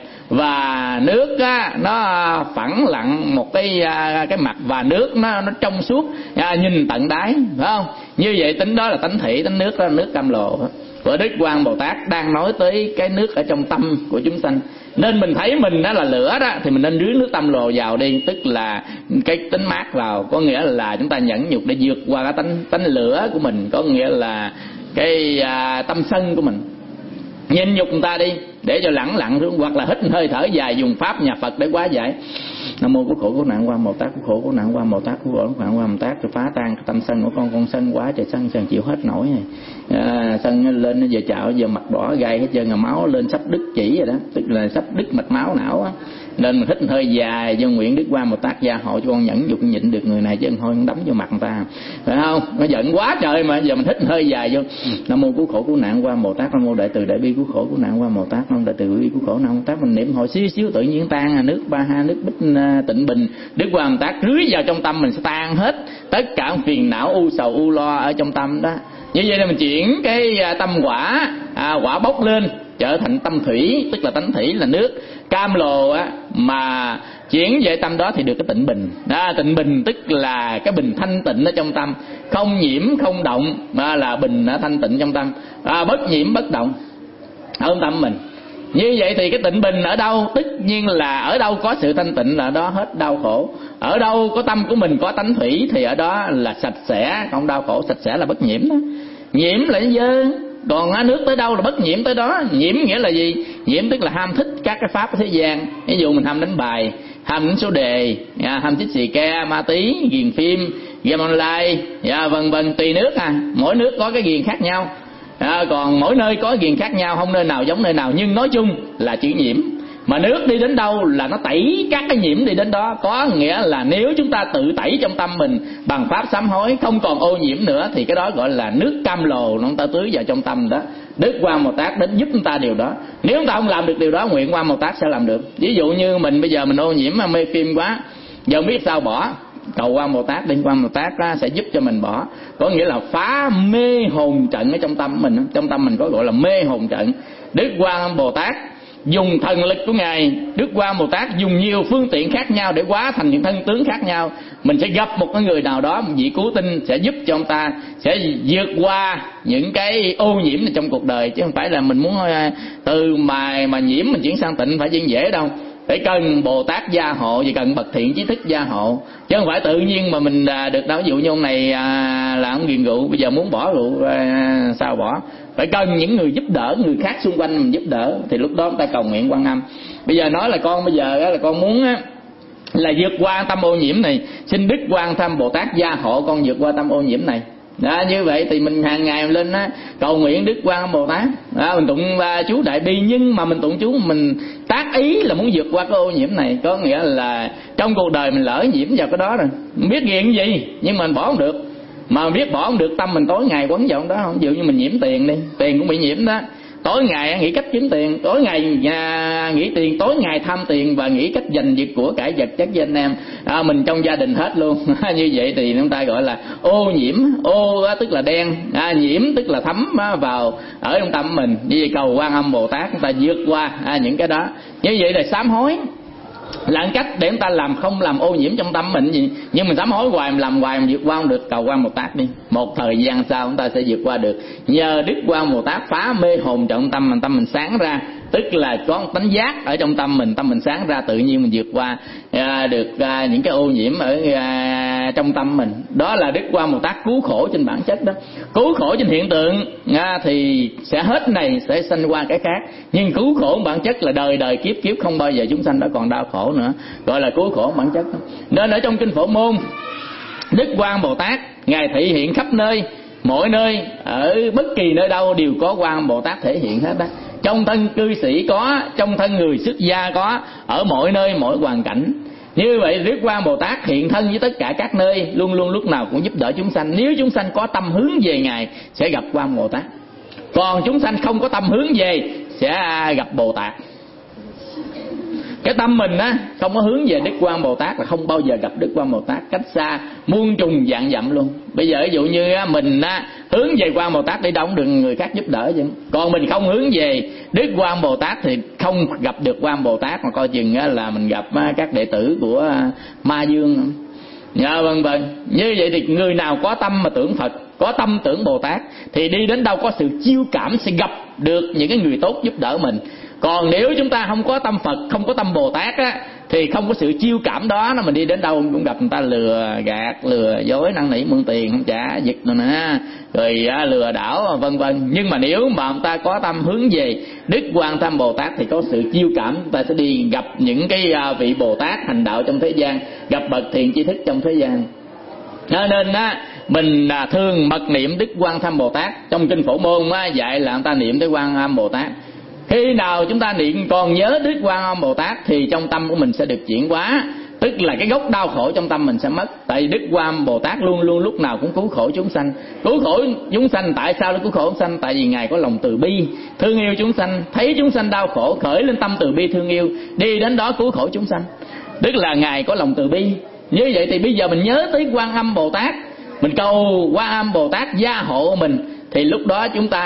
Và nước á, nó phẳng lặng một cái mặt, và nước nó trong suốt, nhìn tận đáy, phải không? Như vậy tính đó là tánh thủy, tánh nước, đó là nước cam lồ của Đức Quan Bồ Tát đang nói tới cái nước ở trong tâm của chúng sanh. Nên mình thấy mình đó là lửa đó thì mình nên rưới nước cam lồ vào đi, tức là cái tính mát vào. Có nghĩa là chúng ta nhẫn nhục để vượt qua cái tánh lửa của mình, có nghĩa là cái tâm sân của mình. Nhìn nhục người ta đi để cho lặng xuống, hoặc là hít hơi thở dài, dùng pháp nhà Phật để hóa giải. Nam mô Cứu khổ cứu nạn Quan Bồ Tát, cứu khổ cứu nạn Quan Bồ Tát, cứu khổ cứu nạn Quan Bồ Tát, phá tan cái tâm sân của con sân quá trời sân chịu hết nổi này. Sân lên nó giờ chạo, giờ mặt đỏ gai hết trơn, máu lên sắp đứt chỉ rồi đó, tức là sắp đứt mạch máu não á. Nên mình hít hơi dài, do nguyện Đức Quan Bồ Tát gia hộ cho con nhẫn nhục nhịn được người này chứ thôi không đấm vô mặt người ta, phải không? Nó giận quá trời mà, giờ mình hít hơi dài vô. Nam mô Cứu khổ cứu nạn Quan Bồ Tát, nam mô Đại từ Đại bi cứu khổ cứu nạn Quan Bồ Tát, nam mô Đại từ Đại bi cứu khổ nạn Quan Bồ Tát. Mình niệm hồi xíu tự nhiên tan, nước Ba Ha, nước Bích Tịnh Bình, Đức Quan Bồ Tát rưới vào trong tâm mình sẽ tan hết tất cả phiền não u sầu u lo ở trong tâm đó. Như vậy là mình chuyển cái tâm quả quả bốc lên trở thành tâm thủy, tức là tánh thủy là nước cam lồ á, mà chuyển về tâm đó thì được cái tịnh bình. Tịnh bình tức là cái bình thanh tịnh ở trong tâm, không nhiễm không động, là bình thanh tịnh trong tâm, bất nhiễm bất động ở tâm mình. Như vậy thì cái tịnh bình ở đâu? Tất nhiên là ở đâu có sự thanh tịnh là đó hết đau khổ. Ở đâu có tâm của mình có tánh thủy thì ở đó là sạch sẽ, không đau khổ. Sạch sẽ là bất nhiễm đó. Nhiễm là dơ, còn nước tới đâu là bất nhiễm tới đó. Nhiễm nghĩa là gì? Nhiễm tức là ham thích các cái pháp của thế gian. Ví dụ mình ham đánh bài, ham đánh số đề, ham chích xì ke, ma tí, ghiền phim, game online, vân vân. Tùy nước, mỗi nước có cái ghiền khác nhau. Còn mỗi nơi có ghiền khác nhau, không nơi nào giống nơi nào, nhưng nói chung là chữ nhiễm. Mà nước đi đến đâu là nó tẩy các cái nhiễm đi đến đó. Có nghĩa là nếu chúng ta tự tẩy trong tâm mình bằng pháp sám hối, không còn ô nhiễm nữa, thì cái đó gọi là nước cam lồ, nó ta tưới vào trong tâm đó. Đức Quan Bồ Tát đến giúp chúng ta điều đó. Nếu chúng ta không làm được điều đó, nguyện Quan Bồ Tát sẽ làm được. Ví dụ như mình bây giờ mình ô nhiễm mê phim quá, giờ không biết sao bỏ, cầu Quan Bồ Tát đi, Quan Bồ Tát sẽ giúp cho mình bỏ. Có nghĩa là phá mê hồn trận ở trong tâm mình. Trong tâm mình có gọi là mê hồn trận. Đức Quan Bồ Tát dùng thần lực của Ngài, Đức Quan Bồ Tát dùng nhiều phương tiện khác nhau để hóa thành những thân tướng khác nhau. Mình sẽ gặp một cái người nào đó, một vị cứu tinh sẽ giúp cho ông ta sẽ vượt qua những cái ô nhiễm này trong cuộc đời, chứ không phải là mình muốn từ mà nhiễm mình chuyển sang tịnh phải dễ đâu. Phải cần Bồ Tát gia hộ, và cần bậc thiện trí thức gia hộ, chứ không phải tự nhiên mà mình được đâu. Ví dụ như ông này là ông nghiện rượu, bây giờ muốn bỏ rượu sao bỏ? Phải cần những người giúp đỡ, người khác xung quanh mình giúp đỡ, thì lúc đó chúng ta cầu nguyện Quan Âm. Bây giờ nói là con bây giờ là con muốn là vượt qua tâm ô nhiễm này, xin Đức Quan Tham Bồ Tát gia hộ con vượt qua tâm ô nhiễm này. Như vậy thì mình hàng ngày mình lên cầu nguyện Đức Quan Âm Bồ Tát, mình tụng chú Đại Bi, nhưng mà mình tụng chú mình tác ý là muốn vượt qua cái ô nhiễm này. Có nghĩa là trong cuộc đời mình lỡ nhiễm vào cái đó rồi, mình biết nghiện gì nhưng mà mình bỏ không được. Mà biết bỏ không được, tâm mình tối ngày quấn vào đó. Ví dụ như mình nhiễm tiền đi, tiền cũng bị nhiễm đó. Tối ngày nghĩ cách kiếm tiền, tối ngày nghĩ tiền, tối ngày tham tiền và nghĩ cách giành giật của cải vật chất với anh em. Mình trong gia đình hết luôn. Như vậy thì chúng ta gọi là ô nhiễm. Ô tức là đen, nhiễm tức là thấm vào ở trong tâm mình. Như vậy cầu Quan Âm Bồ Tát chúng ta vượt qua những cái đó. Như vậy là sám hối là cách để chúng ta không làm ô nhiễm trong tâm mình gì. Nhưng mình sám hối hoài, mình làm hoài, mình vượt qua không được, cầu Quan Bồ Tát đi. Một thời gian sau chúng ta sẽ vượt qua được. Nhờ Đức Quan Bồ Tát phá mê hồn trong tâm mình sáng ra, tức là có tánh giác ở trong tâm mình sáng ra, tự nhiên mình vượt qua được những cái ô nhiễm ở trong tâm mình. Đó là Đức Quan Bồ Tát cứu khổ trên bản chất đó. Cứu khổ trên hiện tượng thì sẽ hết này, sẽ sanh qua cái khác. Nhưng cứu khổ bản chất là đời đời kiếp kiếp không bao giờ chúng sanh đó còn đau khổ nữa, gọi là cứu khổ bản chất đó. Nên ở trong kinh Phổ Môn, Đức Quan Bồ Tát Ngài thể hiện khắp nơi, mỗi nơi, ở bất kỳ nơi đâu đều có Quan Bồ Tát thể hiện hết đó. Trong thân cư sĩ có, trong thân người xuất gia có, ở mọi nơi mọi hoàn cảnh. Như vậy Đức Quan Bồ Tát hiện thân với tất cả các nơi, luôn luôn lúc nào cũng giúp đỡ chúng sanh. Nếu chúng sanh có tâm hướng về Ngài sẽ gặp Quan Bồ Tát, còn chúng sanh không có tâm hướng về sẽ gặp Bồ Tát. Cái tâm mình không có hướng về Đức Quan Bồ Tát là không bao giờ gặp Đức Quan Bồ Tát, cách xa muôn trùng vạn dặm luôn. Bây giờ ví dụ như mình hướng về Quan Bồ Tát đi đâu cũng được người khác giúp đỡ chứ. Còn mình không hướng về Đức Quan Bồ Tát thì không gặp được Quan Bồ Tát, mà coi chừng là mình gặp các đệ tử của Ma Dương, vân vân. Như vậy thì người nào có tâm mà tưởng Phật, có tâm tưởng Bồ Tát thì đi đến đâu có sự chiêu cảm, sẽ gặp được những cái người tốt giúp đỡ mình. Còn nếu chúng ta không có tâm Phật, không có tâm Bồ Tát thì không có sự chiêu cảm đó, mình đi đến đâu cũng gặp người ta lừa gạt, lừa dối, năn nỉ mượn tiền không trả, giật rồi lừa đảo vân vân. Nhưng mà nếu mà người ta có tâm hướng về Đức Quan Tham Bồ Tát thì có sự chiêu cảm, người ta sẽ đi gặp những cái vị Bồ Tát hành đạo trong thế gian, gặp bậc thiện tri thức trong thế gian. Nên mình thường mật niệm Đức Quan Tham Bồ Tát. Trong kinh Phổ Môn dạy là người ta niệm tới Quan Âm Bồ Tát. Khi nào chúng ta niệm còn nhớ Đức Quan Âm Bồ Tát thì trong tâm của mình sẽ được chuyển hóa, tức là cái gốc đau khổ trong tâm mình sẽ mất. Tại vì Đức Quan Âm Bồ Tát luôn luôn lúc nào cũng cứu khổ chúng sanh. Cứu khổ chúng sanh, tại sao nó cứu khổ chúng sanh? Tại vì Ngài có lòng từ bi, thương yêu chúng sanh, thấy chúng sanh đau khổ, khởi lên tâm từ bi thương yêu, đi đến đó cứu khổ chúng sanh. Tức là Ngài có lòng từ bi. Như vậy thì bây giờ mình nhớ tới Quan Âm Bồ Tát, mình cầu Quan Âm Bồ Tát gia hộ mình, thì lúc đó chúng ta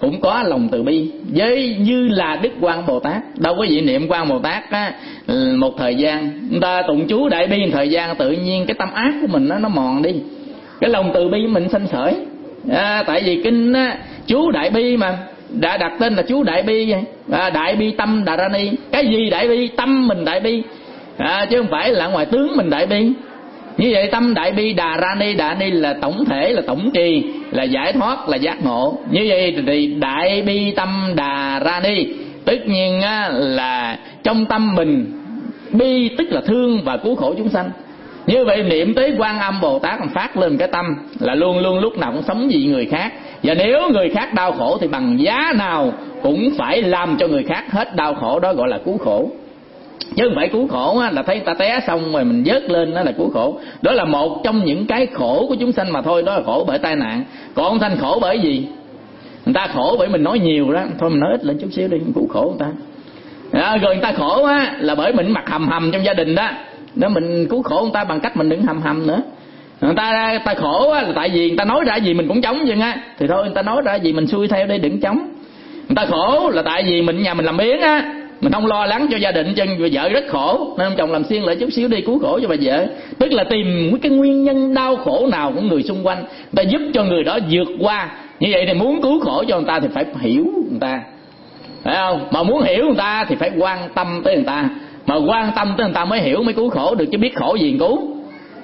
cũng có lòng từ bi với như là Đức Quan Bồ Tát. Đâu có gì niệm Quan Bồ Tát á, một thời gian người ta tụng chú Đại Bi một thời gian, tự nhiên cái tâm ác của mình nó mòn đi, cái lòng từ bi mình sanh sởi. Tại vì kinh á, chú Đại Bi mà đã đặt tên là chú Đại Bi vậy. Đại bi tâm Đà Ra Ni. Cái gì đại bi? Tâm mình đại bi, chứ không phải là ngoài tướng mình đại bi. Như vậy tâm đại bi Đà Ra Ni, Đà Ni là tổng thể, là tổng trì, là giải thoát, là giác ngộ. Như vậy thì đại bi tâm Đà Ra Ni tất nhiên là trong tâm mình bi tức là thương và cứu khổ chúng sanh. Như vậy niệm tới Quan Âm Bồ Tát phát lên cái tâm là luôn luôn lúc nào cũng sống vì người khác. Và nếu người khác đau khổ thì bằng giá nào cũng phải làm cho người khác hết đau khổ, đó gọi là cứu khổ. Chứ không phải cứu khổ là thấy ta té xong rồi mình vớt lên, đó là cứu khổ. Đó là một trong những cái khổ của chúng sanh mà thôi, đó là khổ bởi tai nạn. Còn ông sanh khổ bởi gì? Người ta khổ bởi mình nói nhiều đó, thôi mình nói ít lên chút xíu đi, mình cứu khổ người ta. Rồi người ta khổ là bởi mình mặt hầm hầm trong gia đình đó, đó mình cứu khổ người ta bằng cách mình đừng hầm hầm nữa. Người ta khổ là tại vì người ta nói ra gì mình cũng chống chứ á, thì thôi người ta nói ra gì mình xuôi theo đi, đừng chống. Người ta khổ là tại vì nhà mình làm biếng á, mình không lo lắng cho gia đình, cho vợ rất khổ nên ông chồng làm xiên lại chút xíu đi, cứu khổ cho bà vợ. Tức là tìm cái nguyên nhân đau khổ nào của người xung quanh, ta giúp cho người đó vượt qua. Như vậy thì muốn cứu khổ cho người ta thì phải hiểu người ta, phải không? Mà muốn hiểu người ta thì phải quan tâm tới người ta, mà quan tâm tới người ta mới hiểu, mới cứu khổ được, chứ biết khổ gì cứu.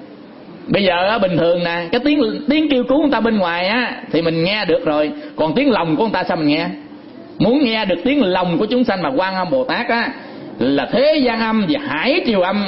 Bây giờ bình thường nè, cái tiếng kêu cứu người ta bên ngoài á thì mình nghe được rồi, còn tiếng lòng của người ta sao mình nghe? Muốn nghe được tiếng lòng của chúng sanh mà Quan Âm Bồ Tát á là thế gian âm và hải triều âm,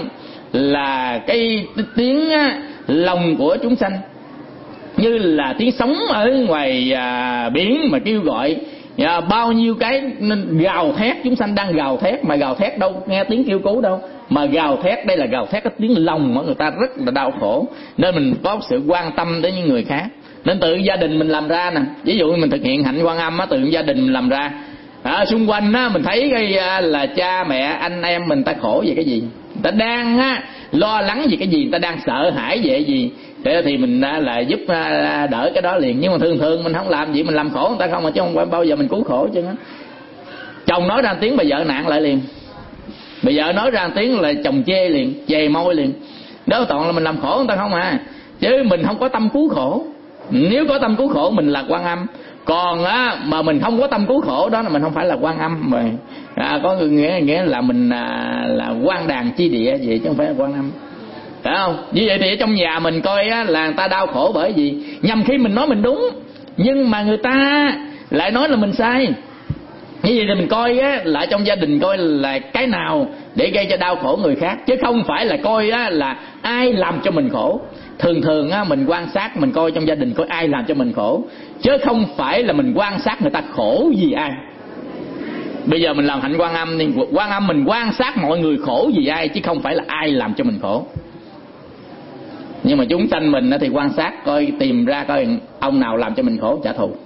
là cái tiếng lòng của chúng sanh, như là tiếng sóng ở ngoài biển mà kêu gọi. Bao nhiêu cái gào thét, chúng sanh đang gào thét, mà gào thét đâu nghe tiếng kêu cứu đâu, mà gào thét đây là gào thét cái tiếng lòng mà người ta rất là đau khổ. Nên mình có sự quan tâm đến những người khác, nên tự gia đình mình làm ra nè. Ví dụ như mình thực hiện hạnh Quan Âm á, tự gia đình mình làm ra. Xung quanh á mình thấy cái là cha mẹ anh em mình ta khổ về cái gì, người ta đang lo lắng về cái gì, người ta đang sợ hãi về gì, thế thì mình là giúp đỡ cái đó liền. Nhưng mà thường mình không làm gì, mình làm khổ người ta không, mà chứ không bao giờ mình cứu khổ chứ. Chồng nói ra tiếng bà vợ nạn lại liền, bà vợ nói ra tiếng là chồng chê liền, chề môi liền. Đó toàn là mình làm khổ người ta không chứ mình không có tâm cứu khổ. Nếu có tâm cứu khổ mình là Quan Âm, còn mà mình không có tâm cứu khổ đó là mình không phải là Quan Âm mà có nghĩa là mình là Quan Đàn Chi Địa vậy, chứ không phải là Quan Âm, phải không? Như vậy thì ở trong nhà mình coi là người ta đau khổ bởi gì? Nhằm khi mình nói mình đúng nhưng mà người ta lại nói là mình sai. Như vậy thì mình coi lại trong gia đình coi là cái nào để gây cho đau khổ người khác, chứ không phải là coi là ai làm cho mình khổ. Thường mình quan sát, mình coi trong gia đình coi ai làm cho mình khổ, chứ không phải là mình quan sát người ta khổ vì ai. Bây giờ mình làm hạnh Quan Âm, nên Quan Âm mình quan sát mọi người khổ vì ai, chứ không phải là ai làm cho mình khổ. Nhưng mà chúng sanh mình thì quan sát coi, tìm ra coi ông nào làm cho mình khổ trả thù.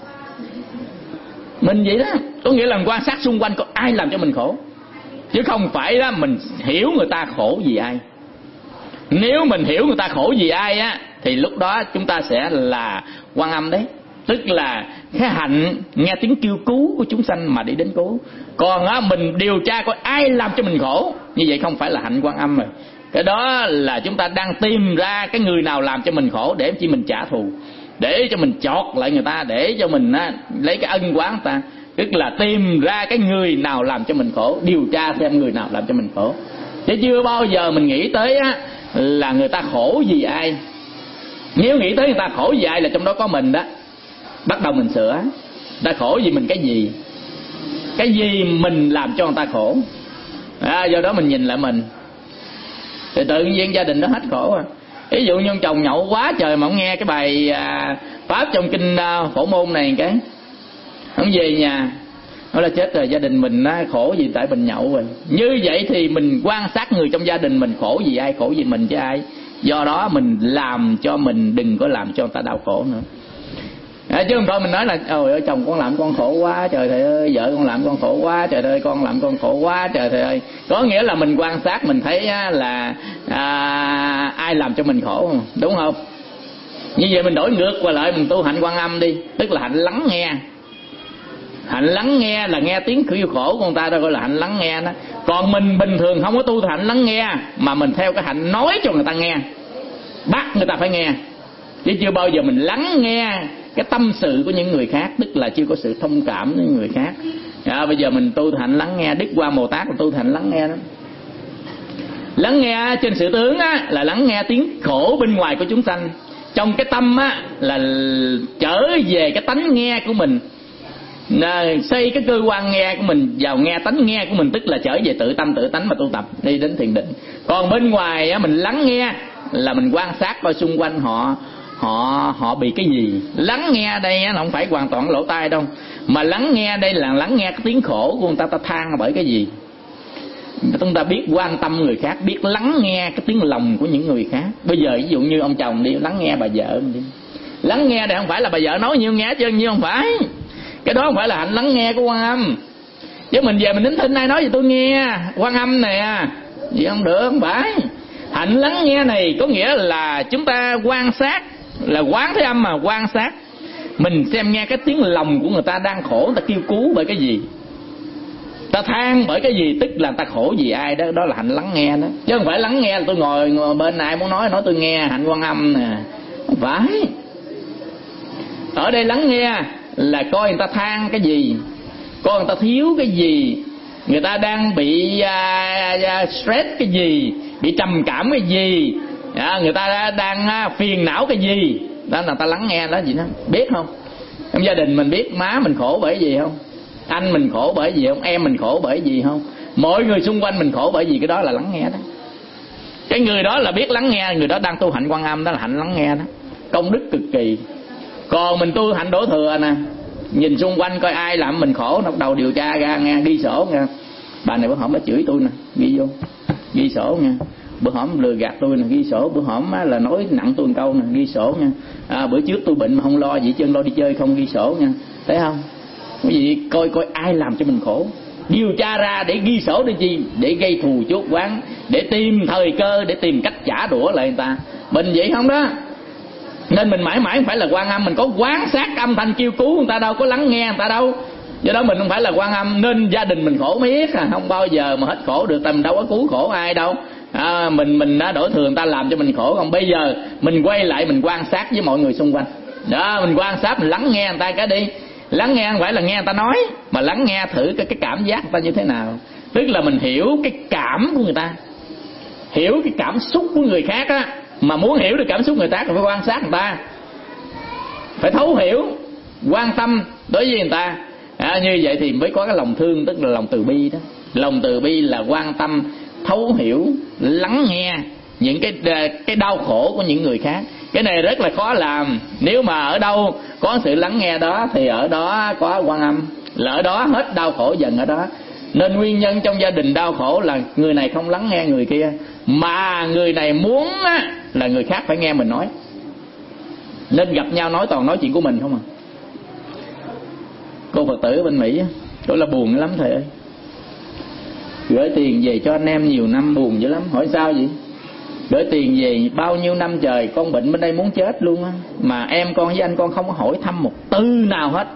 Mình vậy đó, có nghĩa là mình quan sát xung quanh coi ai làm cho mình khổ, chứ không phải đó mình hiểu người ta khổ vì ai. Nếu mình hiểu người ta khổ vì ai thì lúc đó chúng ta sẽ là Quan Âm đấy. Tức là cái hạnh nghe tiếng kêu cứu của chúng sanh mà đi đến cứu. Còn mình điều tra coi ai làm cho mình khổ, như vậy không phải là hạnh Quan Âm rồi. Cái đó là chúng ta đang tìm ra cái người nào làm cho mình khổ để chi mình trả thù, để cho mình chọt lại người ta, để cho mình lấy cái ân oán ta. Tức là tìm ra cái người nào làm cho mình khổ, điều tra xem người nào làm cho mình khổ, chứ chưa bao giờ mình nghĩ tới là người ta khổ vì ai. Nếu nghĩ tới người ta khổ vì ai là trong đó có mình đó, bắt đầu mình sửa. Ta khổ vì mình cái gì mình làm cho người ta khổ, do đó mình nhìn lại mình thì tự nhiên gia đình đó hết khổ. Ví dụ như chồng nhậu quá trời mà không nghe cái bài pháp trong kinh Phổ Môn này, cái không về nhà nói là chết rồi, gia đình mình khổ vì tại mình nhậu rồi. Như vậy thì mình quan sát người trong gia đình mình khổ vì ai, khổ vì mình chứ ai. Do đó mình làm cho mình đừng có làm cho người ta đau khổ nữa. Chứ không thôi mình nói là ôi ơi chồng con làm con khổ quá trời thầy ơi, vợ con làm con khổ quá trời ơi, con làm con khổ quá trời thầy ơi. Có nghĩa là mình quan sát mình thấy là ai làm cho mình khổ, đúng không? Như vậy mình đổi ngược qua lại, mình tu hạnh Quan Âm đi, tức là hạnh lắng nghe. Hạnh lắng nghe là nghe tiếng kêu khổ của người ta, đó gọi là hạnh lắng nghe đó. Còn mình bình thường không có tu hạnh lắng nghe, mà mình theo cái hạnh nói cho người ta nghe, bắt người ta phải nghe, chứ chưa bao giờ mình lắng nghe cái tâm sự của những người khác, tức là chưa có sự thông cảm với người khác. Bây giờ mình tu hạnh lắng nghe. Đức Quan Bồ Tát là tu hạnh lắng nghe đó. Lắng nghe trên sự tướng á, là lắng nghe tiếng khổ bên ngoài của chúng sanh. Trong cái tâm á, là trở về cái tánh nghe của mình, xây cái cơ quan nghe của mình vào nghe tánh nghe của mình, tức là trở về tự tâm tự tánh mà tu tập đi đến thiền định. Còn bên ngoài á, mình lắng nghe là mình quan sát coi xung quanh họ bị cái gì. Lắng nghe đây á, không phải hoàn toàn lỗ tai đâu, mà lắng nghe đây là lắng nghe cái tiếng khổ của người ta than bởi cái gì. Chúng ta biết quan tâm người khác, biết lắng nghe cái tiếng lòng của những người khác. Bây giờ ví dụ như ông chồng đi lắng nghe bà vợ đi. Lắng nghe đây không phải là bà vợ nói nhiêu nghe chứ nhiêu, không phải. Cái đó không phải là hạnh lắng nghe của Quan Âm. Chứ mình về mình nín thinh ai nói gì tôi nghe Quan Âm nè, gì không được, không phải. Hạnh lắng nghe này có nghĩa là chúng ta quan sát, là Quán Thế Âm mà quan sát. Mình xem nghe cái tiếng lòng của người ta đang khổ, người ta kêu cứu bởi cái gì, ta than bởi cái gì, tức là ta khổ vì ai đó. Đó là hạnh lắng nghe đó. Chứ không phải lắng nghe là tôi ngồi bên ai muốn nói tôi nghe hạnh Quan Âm nè, không phải. Ở đây lắng nghe là coi người ta than cái gì, coi người ta thiếu cái gì, người ta đang bị stress cái gì, bị trầm cảm cái gì, người ta đang phiền não cái gì. Đó là ta lắng nghe đó. Gì đó biết không? Trong gia đình mình biết má mình khổ bởi gì không, anh mình khổ bởi gì không, em mình khổ bởi gì không, mọi người xung quanh mình khổ bởi gì. Cái đó là lắng nghe đó. Cái người đó là biết lắng nghe, người đó đang tu hạnh Quan Âm, đó là hạnh lắng nghe đó, công đức cực kỳ. Còn mình tu hạnh Đổ Thừa nè, nhìn xung quanh coi ai làm mình khổ, nó bắt đầu điều tra ra nghe, ghi sổ nha. Bà này bữa hổm nó chửi tôi nè, ghi vô, ghi sổ nha. Bữa hổm lừa gạt tôi nè, ghi sổ. Bữa hổm là nói nặng tôi một câu nè, ghi sổ nha. Bữa trước tôi bệnh mà không lo gì chân, lo đi chơi không, ghi sổ nha. Thấy không? Cái gì coi ai làm cho mình khổ, điều tra ra để ghi sổ để chi? Để gây thù chuốc oán, để tìm thời cơ, để tìm cách trả đũa lại người ta. Mình vậy không đó. Nên mình mãi mãi không phải là Quan Âm, mình có quán sát âm thanh kêu cứu người ta đâu, có lắng nghe người ta đâu. Do đó mình không phải là Quan Âm, nên gia đình mình khổ miết không bao giờ mà hết khổ được. Mình đâu có cứu khổ ai đâu. Mình đã Đổ Thừa người ta làm cho mình khổ. Còn bây giờ mình quay lại mình quan sát với mọi người xung quanh đó, mình quan sát, mình lắng nghe người ta cái đi. Lắng nghe không phải là nghe người ta nói, mà lắng nghe thử cái cảm giác người ta như thế nào. Tức là mình hiểu cái cảm của người ta, hiểu cái cảm xúc của người khác á. Mà muốn hiểu được cảm xúc người ta thì phải quan sát người ta, phải thấu hiểu, quan tâm đối với người ta. Như vậy thì mới có cái lòng thương, tức là lòng từ bi đó. Lòng từ bi là quan tâm, thấu hiểu, lắng nghe những cái đau khổ của những người khác. Cái này rất là khó làm. Nếu mà ở đâu có sự lắng nghe đó thì ở đó có Quan Âm, là ở đó hết đau khổ dần ở đó. Nên nguyên nhân trong gia đình đau khổ là người này không lắng nghe người kia, mà người này muốn là người khác phải nghe mình nói. Nên gặp nhau nói toàn nói chuyện của mình không à. Cô Phật tử ở bên Mỹ đó là buồn lắm thầy ơi, gửi tiền về cho anh em nhiều năm buồn dữ lắm. Hỏi sao vậy? Gửi tiền về bao nhiêu năm trời, con bệnh bên đây muốn chết luôn á, mà em con với anh con không có hỏi thăm một từ nào hết.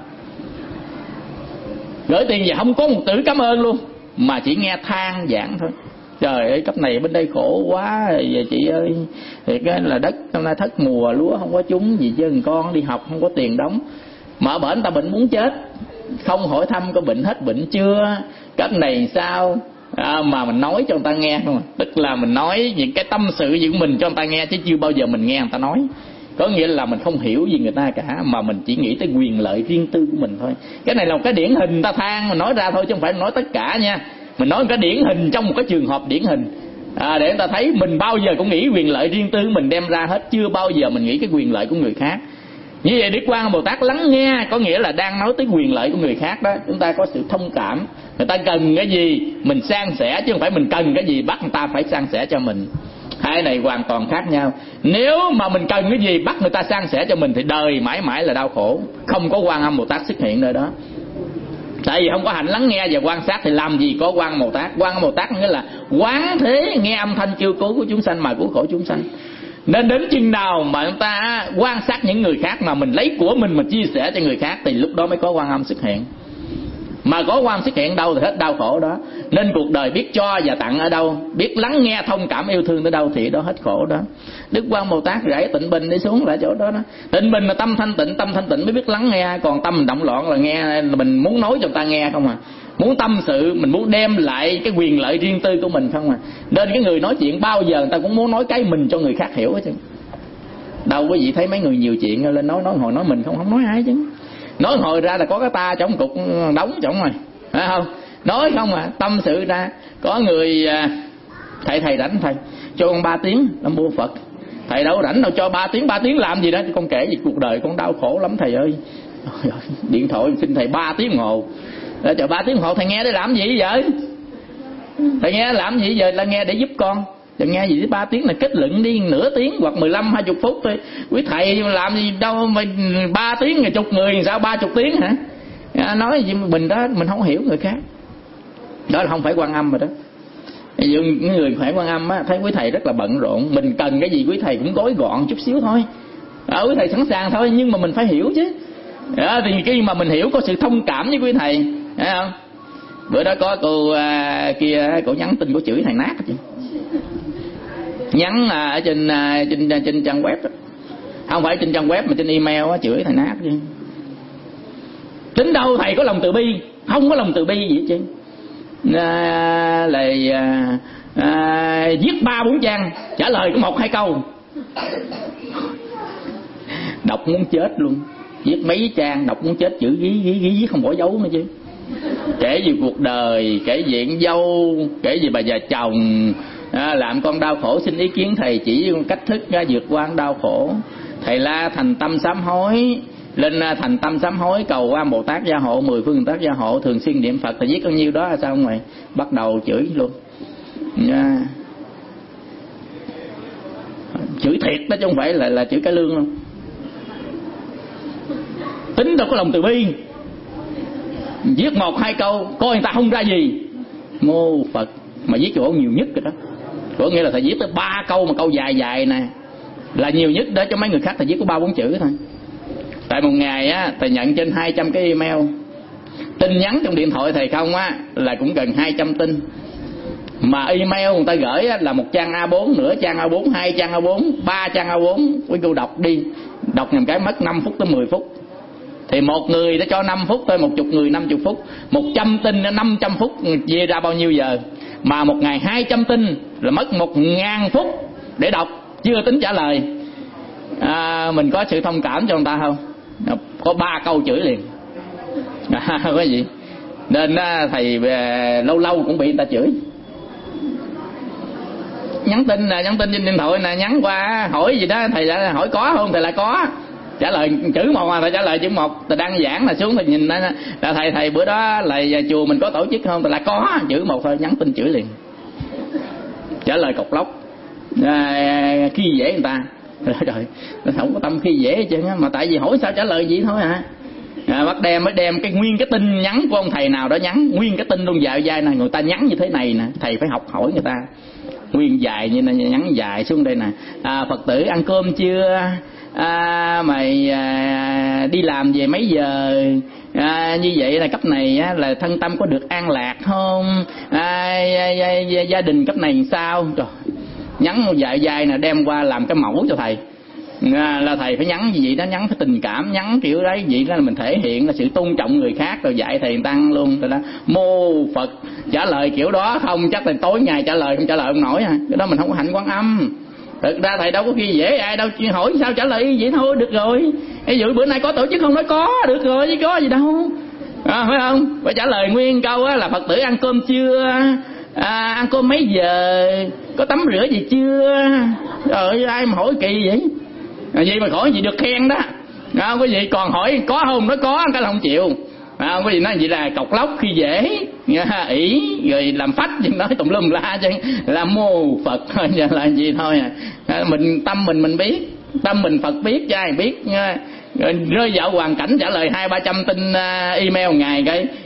Gửi tiền về không có một từ cảm ơn luôn, mà chỉ nghe than giảng thôi. Trời ơi cấp này bên đây khổ quá vậy chị ơi, thì cái là đất hôm nay thất mùa, lúa không có trúng gì chứ, con đi học không có tiền đóng. Mà ở bển ta bệnh muốn chết, không hỏi thăm có bệnh hết bệnh chưa, cấp này sao. Mà mình nói cho người ta nghe không à. Tức là mình nói những cái tâm sự của mình cho người ta nghe, chứ chưa bao giờ mình nghe người ta nói. Có nghĩa là mình không hiểu gì người ta cả, mà mình chỉ nghĩ tới quyền lợi riêng tư của mình thôi. Cái này là một cái điển hình người ta than mình nói ra thôi, chứ không phải nói tất cả nha. Mình nói một cái điển hình trong một cái trường hợp điển hình, để người ta thấy mình bao giờ cũng nghĩ quyền lợi riêng tư mình đem ra hết, chưa bao giờ mình nghĩ cái quyền lợi của người khác. Như vậy Đức Quan Âm Bồ Tát lắng nghe có nghĩa là đang nói tới quyền lợi của người khác đó. Chúng ta có sự thông cảm, người ta cần cái gì mình san sẻ, chứ không phải mình cần cái gì bắt người ta phải san sẻ cho mình. Hai này hoàn toàn khác nhau. Nếu mà mình cần cái gì bắt người ta san sẻ cho mình thì đời mãi mãi là đau khổ, không có Quan Âm Bồ Tát xuất hiện nơi đó. Tại vì không có hạnh lắng nghe và quan sát thì làm gì có Quan Âm Bồ Tát. Quan Âm Bồ Tát nghĩa là quán thế, nghe âm thanh kêu cứu của chúng sanh mà cứu khổ chúng sanh. Nên đến chừng nào mà chúng ta quan sát những người khác mà mình lấy của mình mà chia sẻ cho người khác thì lúc đó mới có Quan Âm xuất hiện. Mà có quan xuất hiện đâu thì hết đau khổ đó. Nên cuộc đời biết cho và tặng ở đâu, biết lắng nghe thông cảm yêu thương tới đâu thì đó hết khổ đó. Đức Quan Bồ Tát rải Tịnh Bình đi xuống lại chỗ đó đó. Tịnh Bình là tâm thanh tịnh mới biết lắng nghe. Còn tâm mình động loạn là nghe, mình muốn nói cho người ta nghe không à, muốn tâm sự, mình muốn đem lại cái quyền lợi riêng tư của mình không à. Nên cái người nói chuyện bao giờ người ta cũng muốn nói cái mình cho người khác hiểu hết chứ. Đâu quý vị thấy mấy người nhiều chuyện lên nói hồi nói mình không nói ai chứ. Nói hồi ra là có cái ta trong cục đóng trong rồi, phải không? Nói không à, tâm sự ra. Có người thầy rảnh thầy cho con 3 tiếng làm mua Phật. Thầy đâu rảnh đâu cho 3 tiếng làm gì đó. Con kể gì cuộc đời con đau khổ lắm thầy ơi. Điện thoại xin thầy 3 tiếng đồng hồ. Chờ 3 tiếng đồng hồ thầy nghe để làm gì vậy? Thầy nghe làm gì giờ? Là nghe để giúp con. Giờ nghe gì 3 tiếng là kết luận đi nửa tiếng hoặc 15-20 phút thôi. Quý thầy làm gì đâu mà 3 tiếng rồi chục người sao 30 tiếng hả? Nói gì mình đó mình không hiểu người khác. Đó là không phải Quan Âm rồi đó. Ví dụ những người phải Quan Âm á, thấy quý thầy rất là bận rộn, mình cần cái gì quý thầy cũng gói gọn chút xíu thôi. Quý thầy sẵn sàng thôi, nhưng mà mình phải hiểu chứ. Thì khi mà mình hiểu có sự thông cảm với quý thầy, thấy không? Bữa đó có cô kia cổ nhắn tin, cổ chửi thầy nát chứ. Nhắn ở trên trang web đó. Không phải trên trang web mà trên email á, chửi thầy nát chứ. Tính đâu thầy có lòng từ bi, không có lòng từ bi gì hết chứ. Viết 3-4 trang trả lời có 1-2 câu. Đọc muốn chết luôn. Viết mấy trang đọc muốn chết, chữ ghi không bỏ dấu nữa chứ. Kể về cuộc đời, kể về con dâu, kể về bà già chồng, làm con đau khổ, xin ý kiến thầy chỉ cách thức vượt qua đau khổ. Thầy la thành tâm sám hối, lên thành tâm sám hối, cầu Quan Bồ Tát gia hộ, 10 phương Bồ Tát gia hộ, thường xuyên niệm Phật. Thầy viết bao nhiêu đó là sao không mày? Bắt đầu chửi luôn. Chửi thiệt đó chứ không phải là chửi cái lương đâu. Tính đâu có lòng từ bi. Viết 1-2 câu coi người ta không ra gì. Mô Phật. Mà viết chỗ nhiều nhất rồi đó. Có nghĩa là thầy viết tới 3 câu mà câu dài nè là nhiều nhất đó, cho mấy người khác thầy viết có 3-4 chữ thôi. Tại một ngày á thầy nhận trên 200 cái email. Tin nhắn trong điện thoại thầy không á là cũng gần 200 tin. Mà email người ta gửi á, là 1 trang A4, nửa trang A4, 2 trang A4, 3 trang A4. Quý cô đọc đi. Đọc nhầm cái mất 5 phút tới 10 phút. Thì một người đã cho 5 phút thôi, 10 người 50 phút. 100 tin 500 phút, chia ra bao nhiêu giờ? Mà một ngày 200 tin là mất 1000 phút để đọc, chưa tính trả lời. Mình có sự thông cảm cho người ta không? Có 3 câu chửi liền. Có gì? Nên thầy lâu lâu cũng bị người ta chửi. Nhắn tin trên điện thoại nè, nhắn qua hỏi gì đó, thầy lại hỏi có không, thầy lại có. Trả lời chữ một mà thầy trả lời chữ một. Thầy đăng giảng là xuống thầy nhìn là thầy bữa đó là chùa mình có tổ chức không, thầy lại có, chữ một thôi, nhắn tin chửi liền. Trả lời cọc lóc, khi dễ người ta. Trời, nó không có tâm khi dễ hết trơn á, mà tại vì hỏi sao trả lời gì thôi hả? Bắt mới đem cái nguyên cái tin nhắn của ông thầy nào đó nhắn, nguyên cái tin luôn dài nè, người ta nhắn như thế này nè, thầy phải học hỏi người ta. Nguyên dài như này, nhắn dài xuống đây nè. Phật tử ăn cơm chưa? Mày đi làm về mấy giờ? Như vậy là cấp này á, là thân tâm có được an lạc không? Gia đình cấp này sao? Trời, nhắn dài nè, đem qua làm cái mẫu cho thầy. Là thầy phải nhắn gì vậy đó, nhắn cái tình cảm, nhắn kiểu đấy, vậy đó là mình thể hiện là sự tôn trọng người khác, rồi dạy thầy tăng luôn. Rồi đó, mô Phật. Trả lời kiểu đó không chắc thầy tối ngày trả lời không nổi ha. Cái đó mình không có hạnh Quan Âm. Thực ra thầy đâu có khi dễ ai đâu, hỏi sao trả lời vậy thôi, được rồi. Ví dụ bữa nay có tổ chức không, nói có, được rồi chứ có gì đâu. Phải không? Phải trả lời nguyên câu á, là Phật tử ăn cơm chưa? Ăn cơm mấy giờ? Có tắm rửa gì chưa? Trời, ai mà hỏi kỳ vậy? Vậy mà hỏi gì được khen đó. Không có gì, còn hỏi có không, nói có, cái là không chịu. Không có gì, nói vậy là cọc lóc khi dễ, ỷ rồi làm phách, nói tùm lum la chứ, là mô Phật thôi, là gì thôi à. Mình tâm mình biết, tâm mình Phật biết chứ ai biết. Rơi vào hoàn cảnh trả lời 200-300 tin email ngày cái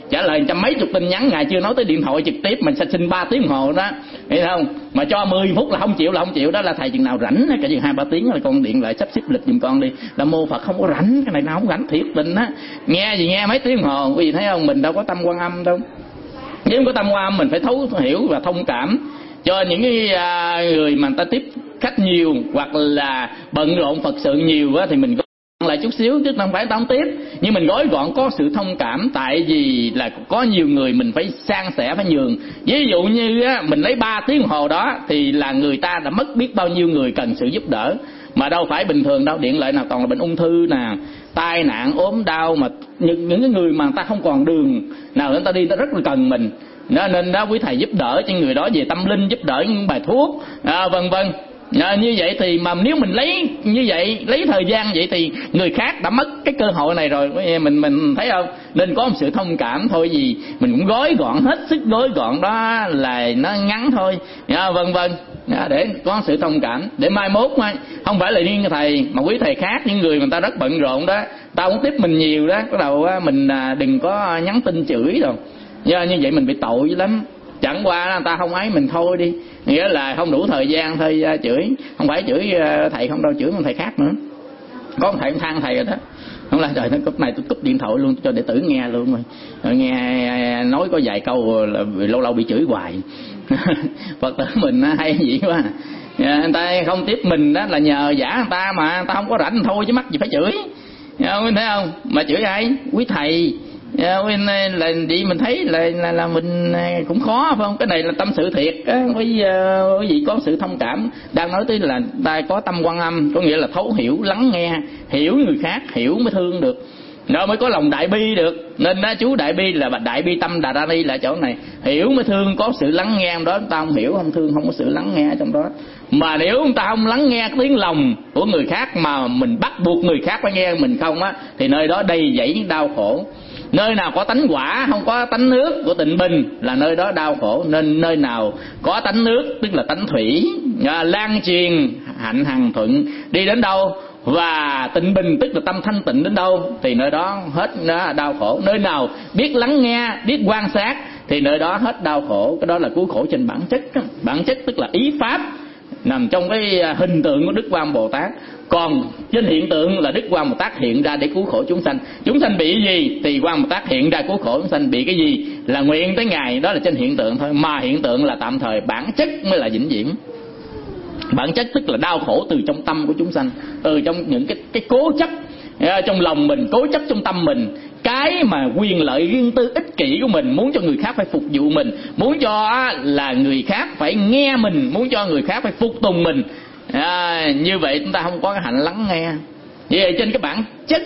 trả lời trăm mấy chục tin nhắn, ngày chưa nói tới điện thoại trực tiếp mình sẽ xin 3 tiếng đồng hồ đó, hiểu không? Mà cho 10 phút là không chịu đó. Là thầy chừng nào rảnh cả chừng 2-3 tiếng là con điện lại sắp xếp lịch giùm con đi. Là mô Phật không có rảnh, cái này nào không rảnh thiệt tình á. Nghe gì nghe mấy tiếng đồng hồ, quý vị thấy không? Mình đâu có tâm Quan Âm đâu. Nếu có tâm Quan Âm mình phải thấu hiểu và thông cảm cho những cái người mà người ta tiếp khách nhiều hoặc là bận rộn Phật sự nhiều á, thì mình lại chút xíu chứ không phải tao tiếp, nhưng mình gói gọn có sự thông cảm. Tại vì là có nhiều người mình phải san sẻ, phải nhường. Ví dụ như á, mình lấy 3 tiếng đồng hồ đó thì là người ta đã mất biết bao nhiêu người cần sự giúp đỡ, mà đâu phải bình thường đâu. Điện lại nào toàn là bệnh ung thư nè, tai nạn ốm đau, mà những cái người mà người ta không còn đường nào người ta đi, ta rất là cần mình. Nên đó quý thầy giúp đỡ cho người đó về tâm linh, giúp đỡ những bài thuốc vân vân. Như vậy thì mà nếu mình lấy như vậy, lấy thời gian vậy thì người khác đã mất cái cơ hội này rồi. Mình thấy không? Nên có một sự thông cảm thôi, gì mình cũng gói gọn, hết sức gói gọn đó là nó ngắn thôi, vân vân, để có sự thông cảm, để mai mốt không phải là riêng thầy mà quý thầy khác, những người mà ta rất bận rộn đó, tao cũng tiếp mình nhiều đó, bắt đầu mình đừng có nhắn tin chửi rồi. Như vậy mình bị tội dữ lắm. Chẳng qua người ta không ấy mình thôi đi, nghĩa là không đủ thời gian thôi chửi. Không phải chửi thầy không đâu, chửi một thầy khác nữa. Có một thầy cũng than thầy rồi đó, không là trời, cúp này tôi cúp điện thoại luôn cho đệ tử nghe luôn rồi nghe nói có vài câu là lâu lâu bị chửi hoài. Phật tử mình hay vậy quá. Người ta không tiếp mình đó là nhờ giả người ta, mà người ta không có rảnh thôi chứ mắc gì phải chửi. Thấy không? Mà chửi ai? Quý thầy. Là gì mình thấy là mình cũng khó, phải không? Cái này là tâm sự thiệt á, quý vị có sự thông cảm. Đang nói tới là ta có tâm Quan Âm, có nghĩa là thấu hiểu, lắng nghe, hiểu người khác, hiểu mới thương được, nó mới có lòng đại bi được. Nên chú đại bi là đại bi tâm Đà Ra Ni là chỗ này, hiểu mới thương, có sự lắng nghe đó. Ta không hiểu không thương, không có sự lắng nghe ở trong đó. Mà nếu chúng ta không lắng nghe cái tiếng lòng của người khác mà mình bắt buộc người khác phải nghe mình không á, thì nơi đó đầy dẫy đau khổ. Nơi nào có tánh quả không có tánh nước của tịnh bình là nơi đó đau khổ. Nên nơi nào có tánh nước tức là tánh thủy, lan truyền hạnh hằng thuận đi đến đâu, và tịnh bình tức là tâm thanh tịnh đến đâu, thì nơi đó hết đau khổ. Nơi nào biết lắng nghe, biết quan sát thì nơi đó hết đau khổ. Cái đó là cứu khổ trên bản chất. Bản chất tức là ý pháp nằm trong cái hình tượng của Đức Quan Bồ Tát. Còn trên hiện tượng là Đức Quan Bồ Tát hiện ra để cứu khổ chúng sanh. Chúng sanh bị gì thì Quan Bồ Tát hiện ra cứu khổ chúng sanh. Bị cái gì là nguyện tới Ngài, đó là trên hiện tượng thôi. Mà hiện tượng là tạm thời, bản chất mới là vĩnh viễn. Bản chất tức là đau khổ từ trong tâm của chúng sanh, từ trong những cái cố chấp trong lòng mình, cố chấp trong tâm mình, cái mà quyền lợi riêng tư ích kỷ của mình, muốn cho người khác phải phục vụ mình, muốn cho là người khác phải nghe mình, muốn cho người khác phải phục tùng mình. Như vậy chúng ta không có cái hạnh lắng nghe. Vậy trên cái bản chất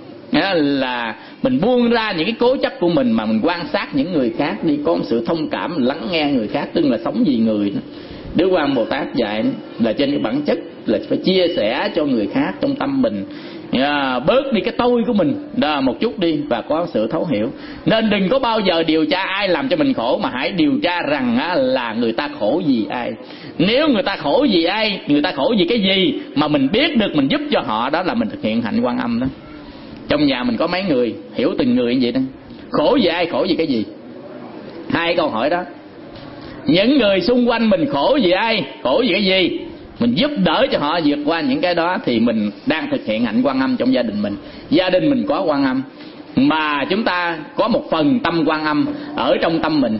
là mình buông ra những cái cố chấp của mình mà mình quan sát những người khác đi, có một sự thông cảm, lắng nghe người khác, tức là sống vì người. Đức Quan Bồ Tát dạy là trên cái bản chất là phải chia sẻ cho người khác trong tâm mình, bớt đi cái tôi của mình đó một chút đi, và có sự thấu hiểu. Nên đừng có bao giờ điều tra ai làm cho mình khổ, mà hãy điều tra rằng là người ta khổ vì ai. Nếu người ta khổ vì ai, người ta khổ vì cái gì mà mình biết được, mình giúp cho họ, đó là mình thực hiện hạnh Quan Âm đó. Trong nhà mình có mấy người, hiểu từng người như vậy đó. Khổ vì ai, khổ vì cái gì? Hai câu hỏi đó. Những người xung quanh mình khổ vì ai, khổ vì cái gì, mình giúp đỡ cho họ vượt qua những cái đó, thì mình đang thực hiện hạnh Quan Âm trong gia đình mình. Gia đình mình có Quan Âm, mà chúng ta có một phần tâm Quan Âm ở trong tâm mình.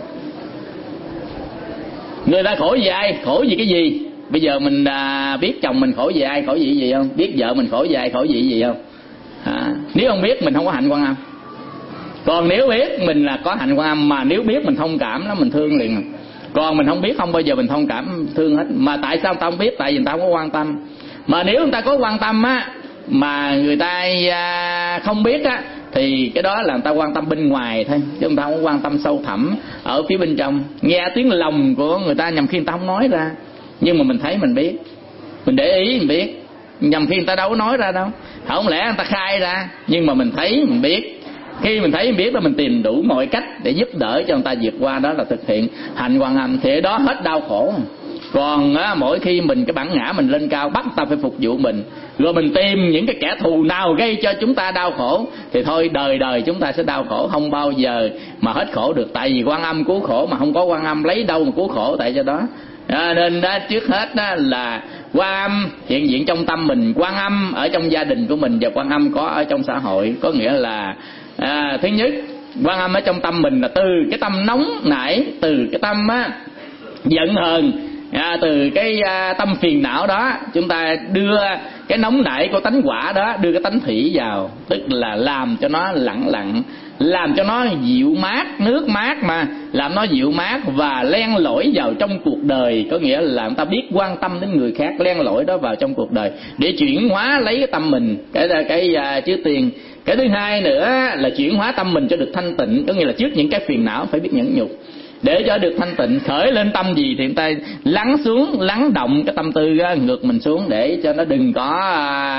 Người ta khổ vì ai, khổ vì cái gì? Bây giờ mình biết chồng mình khổ vì ai, khổ vì gì không? Biết vợ mình khổ vì ai, khổ vì gì không? Nếu không biết mình không có hạnh Quan Âm. Còn nếu biết mình là có hạnh Quan Âm, mà nếu biết mình thông cảm đó, mình thương liền. Còn mình không biết, không bao giờ mình thông cảm thương hết. Mà tại sao người ta không biết? Tại vì người ta không có quan tâm. Mà nếu người ta có quan tâm mà người ta không biết thì cái đó là người ta quan tâm bên ngoài thôi, chứ người ta không quan tâm sâu thẳm ở phía bên trong. Nghe tiếng lòng của người ta nhằm khi người ta không nói ra, nhưng mà mình thấy mình biết, mình để ý mình biết. Nhằm khi người ta đâu có nói ra đâu, không lẽ người ta khai ra, nhưng mà mình thấy mình biết. Khi mình thấy mình biết là mình tìm đủ mọi cách để giúp đỡ cho người ta vượt qua, đó là thực hiện hạnh Quan Âm. Thì đó hết đau khổ. Còn mỗi khi mình cái bản ngã mình lên cao, bắt ta phải phục vụ mình, rồi mình tìm những cái kẻ thù nào gây cho chúng ta đau khổ, thì thôi đời đời chúng ta sẽ đau khổ, không bao giờ mà hết khổ được. Tại vì Quan Âm cứu khổ, mà không có Quan Âm lấy đâu mà cứu khổ tại cho đó. Nên trước hết là Quan Âm hiện diện trong tâm mình, Quan Âm ở trong gia đình của mình, và Quan Âm có ở trong xã hội. Có nghĩa là thứ nhất, Quan Âm ở trong tâm mình là từ cái tâm nóng nảy, từ cái tâm giận hờn, từ cái tâm phiền não đó, chúng ta đưa cái nóng nảy của tánh hỏa đó, đưa cái tánh thủy vào, tức là làm cho nó lặng lặng, làm cho nó dịu mát, nước mát mà làm nó dịu mát và len lỏi vào trong cuộc đời. Có nghĩa là làm ta biết quan tâm đến người khác, len lỏi đó vào trong cuộc đời để chuyển hóa lấy cái tâm mình. Cái trước tiên. Cái thứ hai nữa là chuyển hóa tâm mình cho được thanh tịnh. Có nghĩa là trước những cái phiền não phải biết nhẫn nhục, để cho được thanh tịnh. Khởi lên tâm gì thì người ta lắng xuống, lắng động cái tâm tư ngược mình xuống, để cho nó đừng có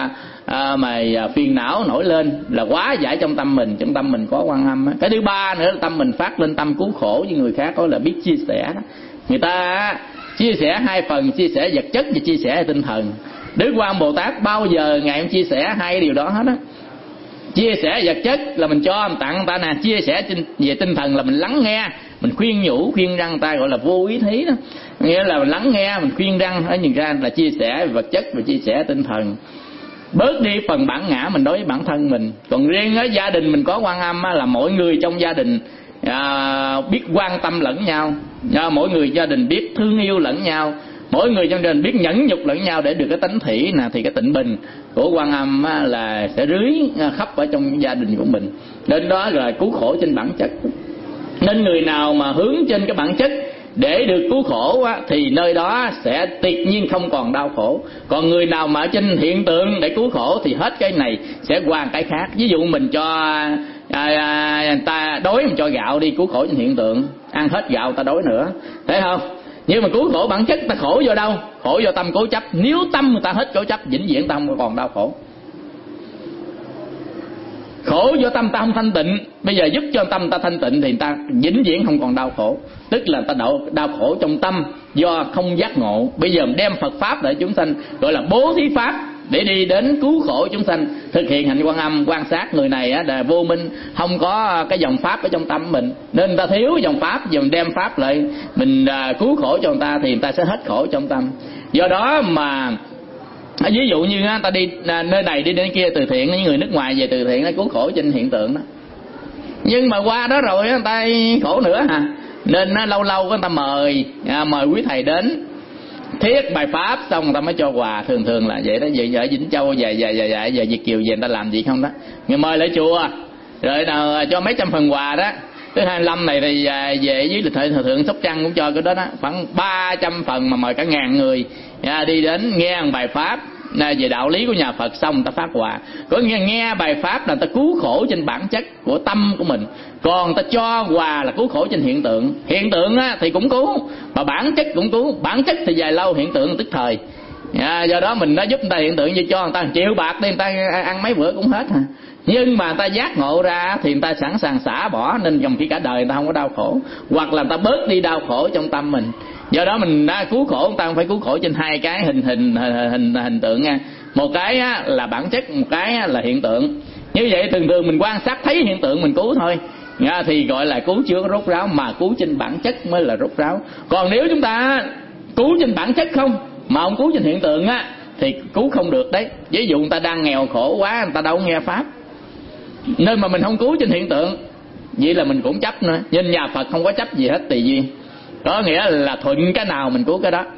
phiền não nổi lên, là hóa giải trong tâm mình. Trong tâm mình có Quan Âm. Cái thứ ba nữa là tâm mình phát lên tâm cứu khổ với người khác, đó là biết chia sẻ. Người ta chia sẻ hai phần, chia sẻ vật chất và chia sẻ tinh thần. Đức Quan Âm Bồ Tát bao giờ ngài cũng chia sẻ hai cái điều đó hết á. Chia sẻ vật chất là mình cho, mình tặng người ta nè. Chia sẻ về tinh thần là mình lắng nghe, mình khuyên nhủ, khuyên răng người ta, gọi là vô ý thí đó. Nghĩa là mình lắng nghe, mình khuyên răng, ở nhìn ra là chia sẻ vật chất và chia sẻ tinh thần. Bớt đi phần bản ngã mình đối với bản thân mình. Còn riêng ở gia đình mình có Quan Âm là mỗi người trong gia đình biết quan tâm lẫn nhau, mỗi người gia đình biết thương yêu lẫn nhau, mỗi người trong gia đình biết nhẫn nhục lẫn nhau để được cái tánh thủy nè. Thì cái tịnh bình của Quan Âm là sẽ rưới khắp ở trong gia đình của mình. Nên đó là cứu khổ trên bản chất. Nên người nào mà hướng trên cái bản chất để được cứu khổ thì nơi đó sẽ tuyệt nhiên không còn đau khổ. Còn người nào mà ở trên hiện tượng để cứu khổ thì hết cái này sẽ qua cái khác. Ví dụ mình cho người ta đói, mình cho gạo đi, cứu khổ trên hiện tượng, ăn hết gạo ta đói nữa, thấy không? Nhưng mà cứu khổ bản chất ta khổ vô đâu? Khổ vô tâm cố chấp. Nếu tâm người ta hết cố chấp, vĩnh viễn ta không còn đau khổ. Khổ do tâm ta không thanh tịnh. Bây giờ giúp cho tâm ta thanh tịnh thì ta vĩnh viễn không còn đau khổ. Tức là ta đau khổ trong tâm do không giác ngộ. Bây giờ mình đem Phật Pháp để chúng sanh, gọi là bố thí Pháp, để đi đến cứu khổ chúng sanh. Thực hiện hạnh Quan Âm, quan sát người này là vô minh, không có cái dòng Pháp ở trong tâm mình, nên ta thiếu dòng Pháp. Giờ mình đem Pháp lại, mình cứu khổ cho người ta thì người ta sẽ hết khổ trong tâm. Do đó mà ví dụ như người ta đi nơi này đi đến kia từ thiện, những người nước ngoài về từ thiện nó cứu khổ trên hiện tượng đó. Nhưng mà qua đó rồi người ta khổ nữa Nên lâu lâu người ta mời quý thầy đến thiết bài pháp xong người ta mới cho quà. Thường là vậy đó. Vậy ở Vĩnh Châu giờ Việt Kiều về người ta làm gì không đó, người mời lại chùa rồi nào cho mấy trăm phần quà đó. Tới 25 này thì về dưới lịch hội Thừa Thượng Sóc Trăng cũng cho cái đó khoảng 300 phần, mà mời cả 1000 người đi đến nghe bài pháp về đạo lý của nhà Phật, xong người ta phát quà. Có nghe bài pháp là người ta cứu khổ trên bản chất của tâm của mình, còn người ta cho quà là cứu khổ trên hiện tượng. Hiện tượng thì cũng cứu, mà bản chất cũng cứu. Bản chất thì dài lâu, hiện tượng tức thời. Do đó mình đã giúp người ta hiện tượng, như cho người ta 1 triệu bạc đi, người ta ăn mấy bữa cũng hết Nhưng mà người ta giác ngộ ra thì người ta sẵn sàng xả bỏ, nên dòng khi cả đời người ta không có đau khổ, hoặc là người ta bớt đi đau khổ trong tâm mình. Do đó mình đã cứu khổ, người ta không phải cứu khổ trên hai cái hình tượng nha. Một cái là bản chất, một cái là hiện tượng. Như vậy thường mình quan sát thấy hiện tượng mình cứu thôi thì gọi là cứu chưa có rốt ráo, mà cứu trên bản chất mới là rốt ráo. Còn nếu chúng ta cứu trên bản chất không mà không cứu trên hiện tượng thì cứu không được đấy. Ví dụ người ta đang nghèo khổ quá, người ta đâu có nghe pháp, nên mà mình không cứu trên hiện tượng, vậy là mình cũng chấp nữa. Nhưng nhà Phật không có chấp gì hết tùy duyên. Có nghĩa là thuận cái nào mình cứu cái đó.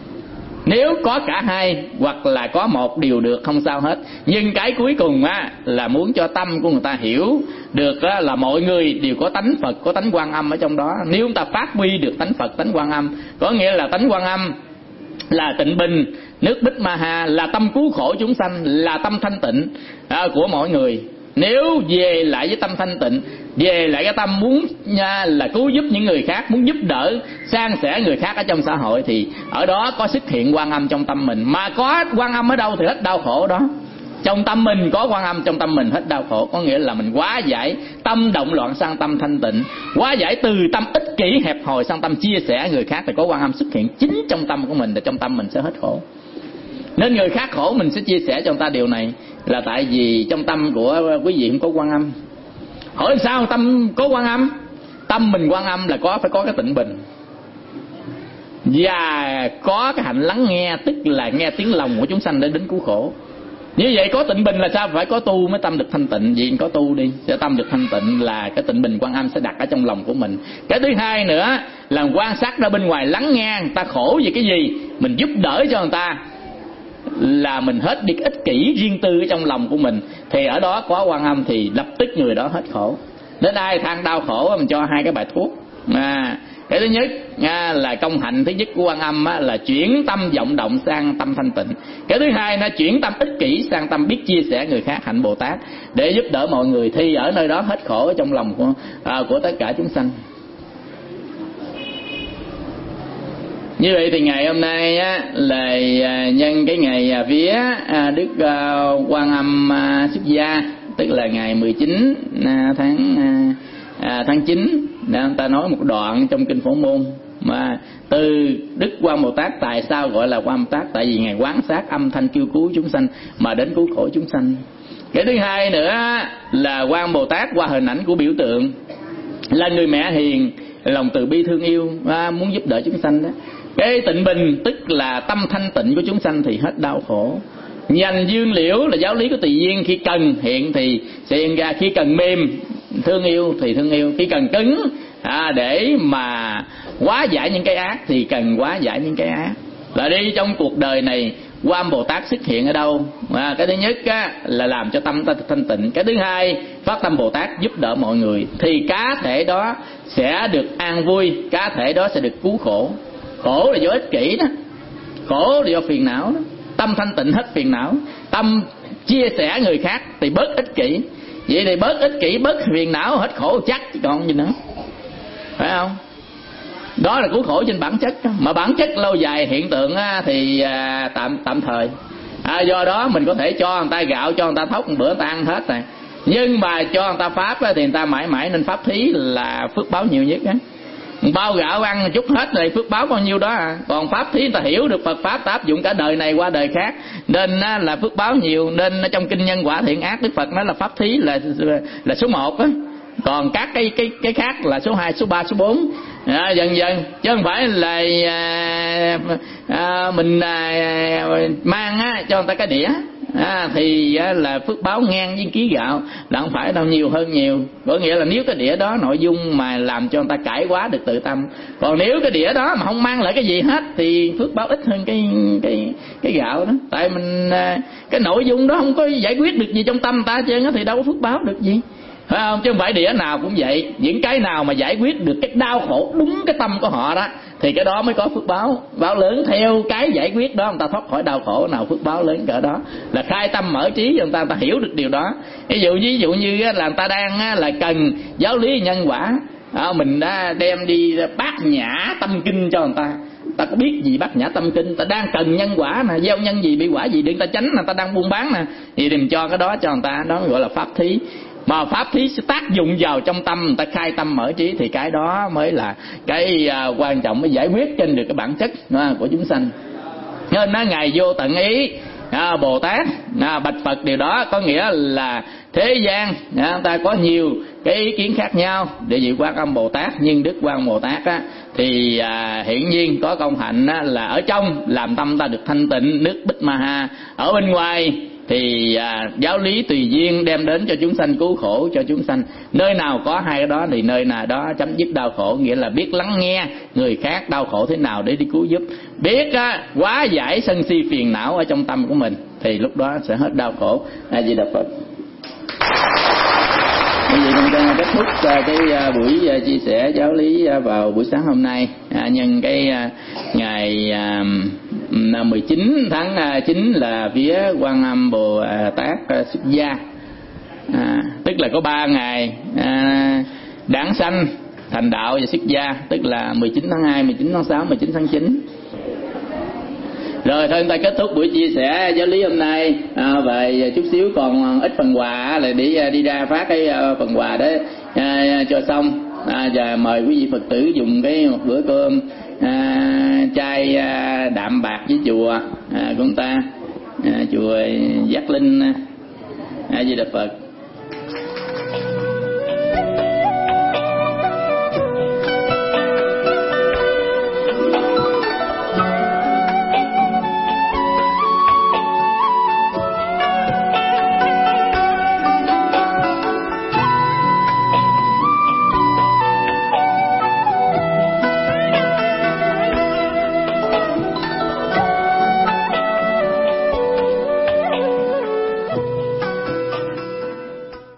Nếu có cả hai hoặc là có một điều được không sao hết. Nhưng cái cuối cùng là muốn cho tâm của người ta hiểu được là mọi người đều có tánh Phật, có tánh Quan Âm ở trong đó. Nếu chúng ta phát huy được tánh Phật, tánh Quan Âm, có nghĩa là tánh Quan Âm là tịnh bình, nước Bích Ma Ha, là tâm cứu khổ chúng sanh, là tâm thanh tịnh của mọi người. Nếu về lại với tâm thanh tịnh, về lại cái tâm muốn là cứu giúp những người khác, muốn giúp đỡ san sẻ người khác ở trong xã hội, thì ở đó có xuất hiện Quan Âm trong tâm mình. Mà có Quan Âm ở đâu thì hết đau khổ đó. Trong tâm mình có Quan Âm, trong tâm mình hết đau khổ. Có nghĩa là mình hóa giải tâm động loạn sang tâm thanh tịnh, hóa giải từ tâm ích kỷ hẹp hòi sang tâm chia sẻ người khác, thì có Quan Âm xuất hiện chính trong tâm của mình, thì trong tâm mình sẽ hết khổ. Nên người khác khổ mình sẽ chia sẻ cho người ta điều này, là tại vì trong tâm của quý vị không có Quan Âm. Hỏi sao tâm có Quan Âm? Tâm mình Quan Âm là phải có cái tịnh bình và có cái hạnh lắng nghe, tức là nghe tiếng lòng của chúng sanh để đến cứu khổ. Như vậy có tịnh bình là sao? Phải có tu mới tâm được thanh tịnh. Vì có tu đi sẽ tâm được thanh tịnh, là cái tịnh bình Quan Âm sẽ đặt ở trong lòng của mình. Cái thứ hai nữa là quan sát ra bên ngoài, lắng nghe người ta khổ vì cái gì, mình giúp đỡ cho người ta, là mình hết đi ích kỷ riêng tư ở trong lòng của mình, thì ở đó có Quan Âm thì lập tức người đó hết khổ. Đến ai than đau khổ mình cho 2 cái bài thuốc. Cái thứ nhất là công hạnh thứ nhất của Quan Âm là chuyển tâm vọng động sang tâm thanh tịnh. Cái thứ hai là chuyển tâm ích kỷ sang tâm biết chia sẻ người khác, hạnh Bồ Tát, để giúp đỡ mọi người, thì ở nơi đó hết khổ ở trong lòng của tất cả chúng sanh. Như vậy thì ngày hôm nay là nhân cái ngày vía Đức Quan Âm xuất gia, tức là ngày 19 tháng 9, người ta nói một đoạn trong kinh Phổ Môn mà từ Đức Quan Bồ Tát. Tại sao gọi là Quan Bồ Tát? Tại vì ngài quán sát âm thanh kêu cứu chúng sanh mà đến cứu khổ chúng sanh. Cái thứ hai nữa là Quan Bồ Tát qua hình ảnh của biểu tượng, là người mẹ hiền, lòng từ bi thương yêu, muốn giúp đỡ chúng sanh đó. Cái tịnh bình tức là tâm thanh tịnh của chúng sanh thì hết đau khổ. Nhành dương liễu là giáo lý của tùy duyên, khi cần hiện thì sẽ hiện ra, khi cần mềm thương yêu thì thương yêu, khi cần cứng để mà hóa giải những cái ác thì cần hóa giải những cái ác. Là đi trong cuộc đời này Quan Bồ Tát xuất hiện ở đâu? Cái thứ nhất là làm cho tâm ta thanh tịnh. Cái thứ hai, phát tâm Bồ Tát giúp đỡ mọi người, thì cá thể đó sẽ được an vui, cá thể đó sẽ được cứu khổ. Khổ là do ích kỷ đó, khổ là do phiền não đó. Tâm thanh tịnh hết phiền não, tâm chia sẻ người khác thì bớt ích kỷ. Vậy thì bớt ích kỷ, bớt phiền não, hết khổ chắc còn gì nữa, phải không? Đó là cứu khổ trên bản chất. Mà bản chất lâu dài hiện tượng thì tạm thời. Do đó mình có thể cho người ta gạo, cho người ta thóc, một bữa người ta ăn hết rồi. Nhưng mà cho người ta pháp thì người ta mãi mãi nên pháp thí là phước báo nhiều nhất á. Bao gạo ăn chút hết rồi, phước báo bao nhiêu đó Còn pháp thí người ta hiểu được Phật pháp, ta áp dụng cả đời này qua đời khác, nên là phước báo nhiều. Nên trong kinh Nhân Quả Thiện Ác, Đức Phật nói là pháp thí là số 1 á. Còn các cái khác là số 2, số 3, số 4 dần dần, chứ không phải là mình mang cho người ta cái đĩa thì là phước báo ngang với ký gạo, là không phải đâu, nhiều hơn nhiều. Có nghĩa là nếu cái đĩa đó nội dung mà làm cho người ta cải hóa được tự tâm, còn nếu cái đĩa đó mà không mang lại cái gì hết thì phước báo ít hơn cái gạo đó. Tại mình cái nội dung đó không có giải quyết được gì trong tâm ta chứ, thì đâu có phước báo được gì, phải không? Chứ không phải đĩa nào cũng vậy. Những cái nào mà giải quyết được cái đau khổ đúng cái tâm của họ đó thì cái đó mới có phước báo lớn. Theo cái giải quyết đó người ta thoát khỏi đau khổ, nào phước báo lớn cỡ đó, là khai tâm mở trí cho người ta hiểu được điều đó. Ví dụ như là người ta đang là cần giáo lý nhân quả, mình đã đem đi bát nhã tâm kinh cho người ta. Ta có biết gì bát nhã tâm kinh, ta đang cần nhân quả nè, gieo nhân gì bị quả gì, đừng ta tránh nè, ta đang buôn bán nè, thì mình cho cái đó cho người ta, đó gọi là pháp thí. Mà pháp thí sẽ tác dụng vào trong tâm, người ta khai tâm mở trí, thì cái đó mới là cái quan trọng, mới giải quyết trên được cái bản chất của chúng sanh. Nên Ngài vô tận ý Bồ Tát bạch Phật điều đó, có nghĩa là thế gian người ta có nhiều cái ý kiến khác nhau để vị Quan Âm Bồ Tát, nhưng Đức Quan Bồ Tát thì hiển nhiên có công hạnh là ở trong làm tâm ta được thanh tịnh, nước Bích Ma Ha. Ở bên ngoài thì giáo lý tùy duyên đem đến cho chúng sanh, cứu khổ cho chúng sanh. Nơi nào có hai cái đó thì nơi nào đó chấm dứt đau khổ, nghĩa là biết lắng nghe người khác đau khổ thế nào để đi cứu giúp, biết hóa giải sân si phiền não ở trong tâm của mình, thì lúc đó sẽ hết đau khổ. Di Đà Phật. Bây giờ chúng ta kết thúc cái buổi chia sẻ giáo lý vào buổi sáng hôm nay, nhân cái ngày 19 tháng 9 là vía Quan Âm Bồ Tát xuất gia, tức là có 3 ngày đản sanh, thành đạo và xuất gia, tức là 19 tháng 2, 19 tháng 6, 19 tháng 9. Rồi thôi chúng ta kết thúc buổi chia sẻ giáo lý hôm nay. Và chút xíu còn ít phần quà là để đi ra phát cái phần quà đó cho xong. Và mời quý vị Phật tử dùng cái một bữa cơm chay đạm bạc với chùa của chúng ta, chùa Giác Linh. A Di Đà Phật.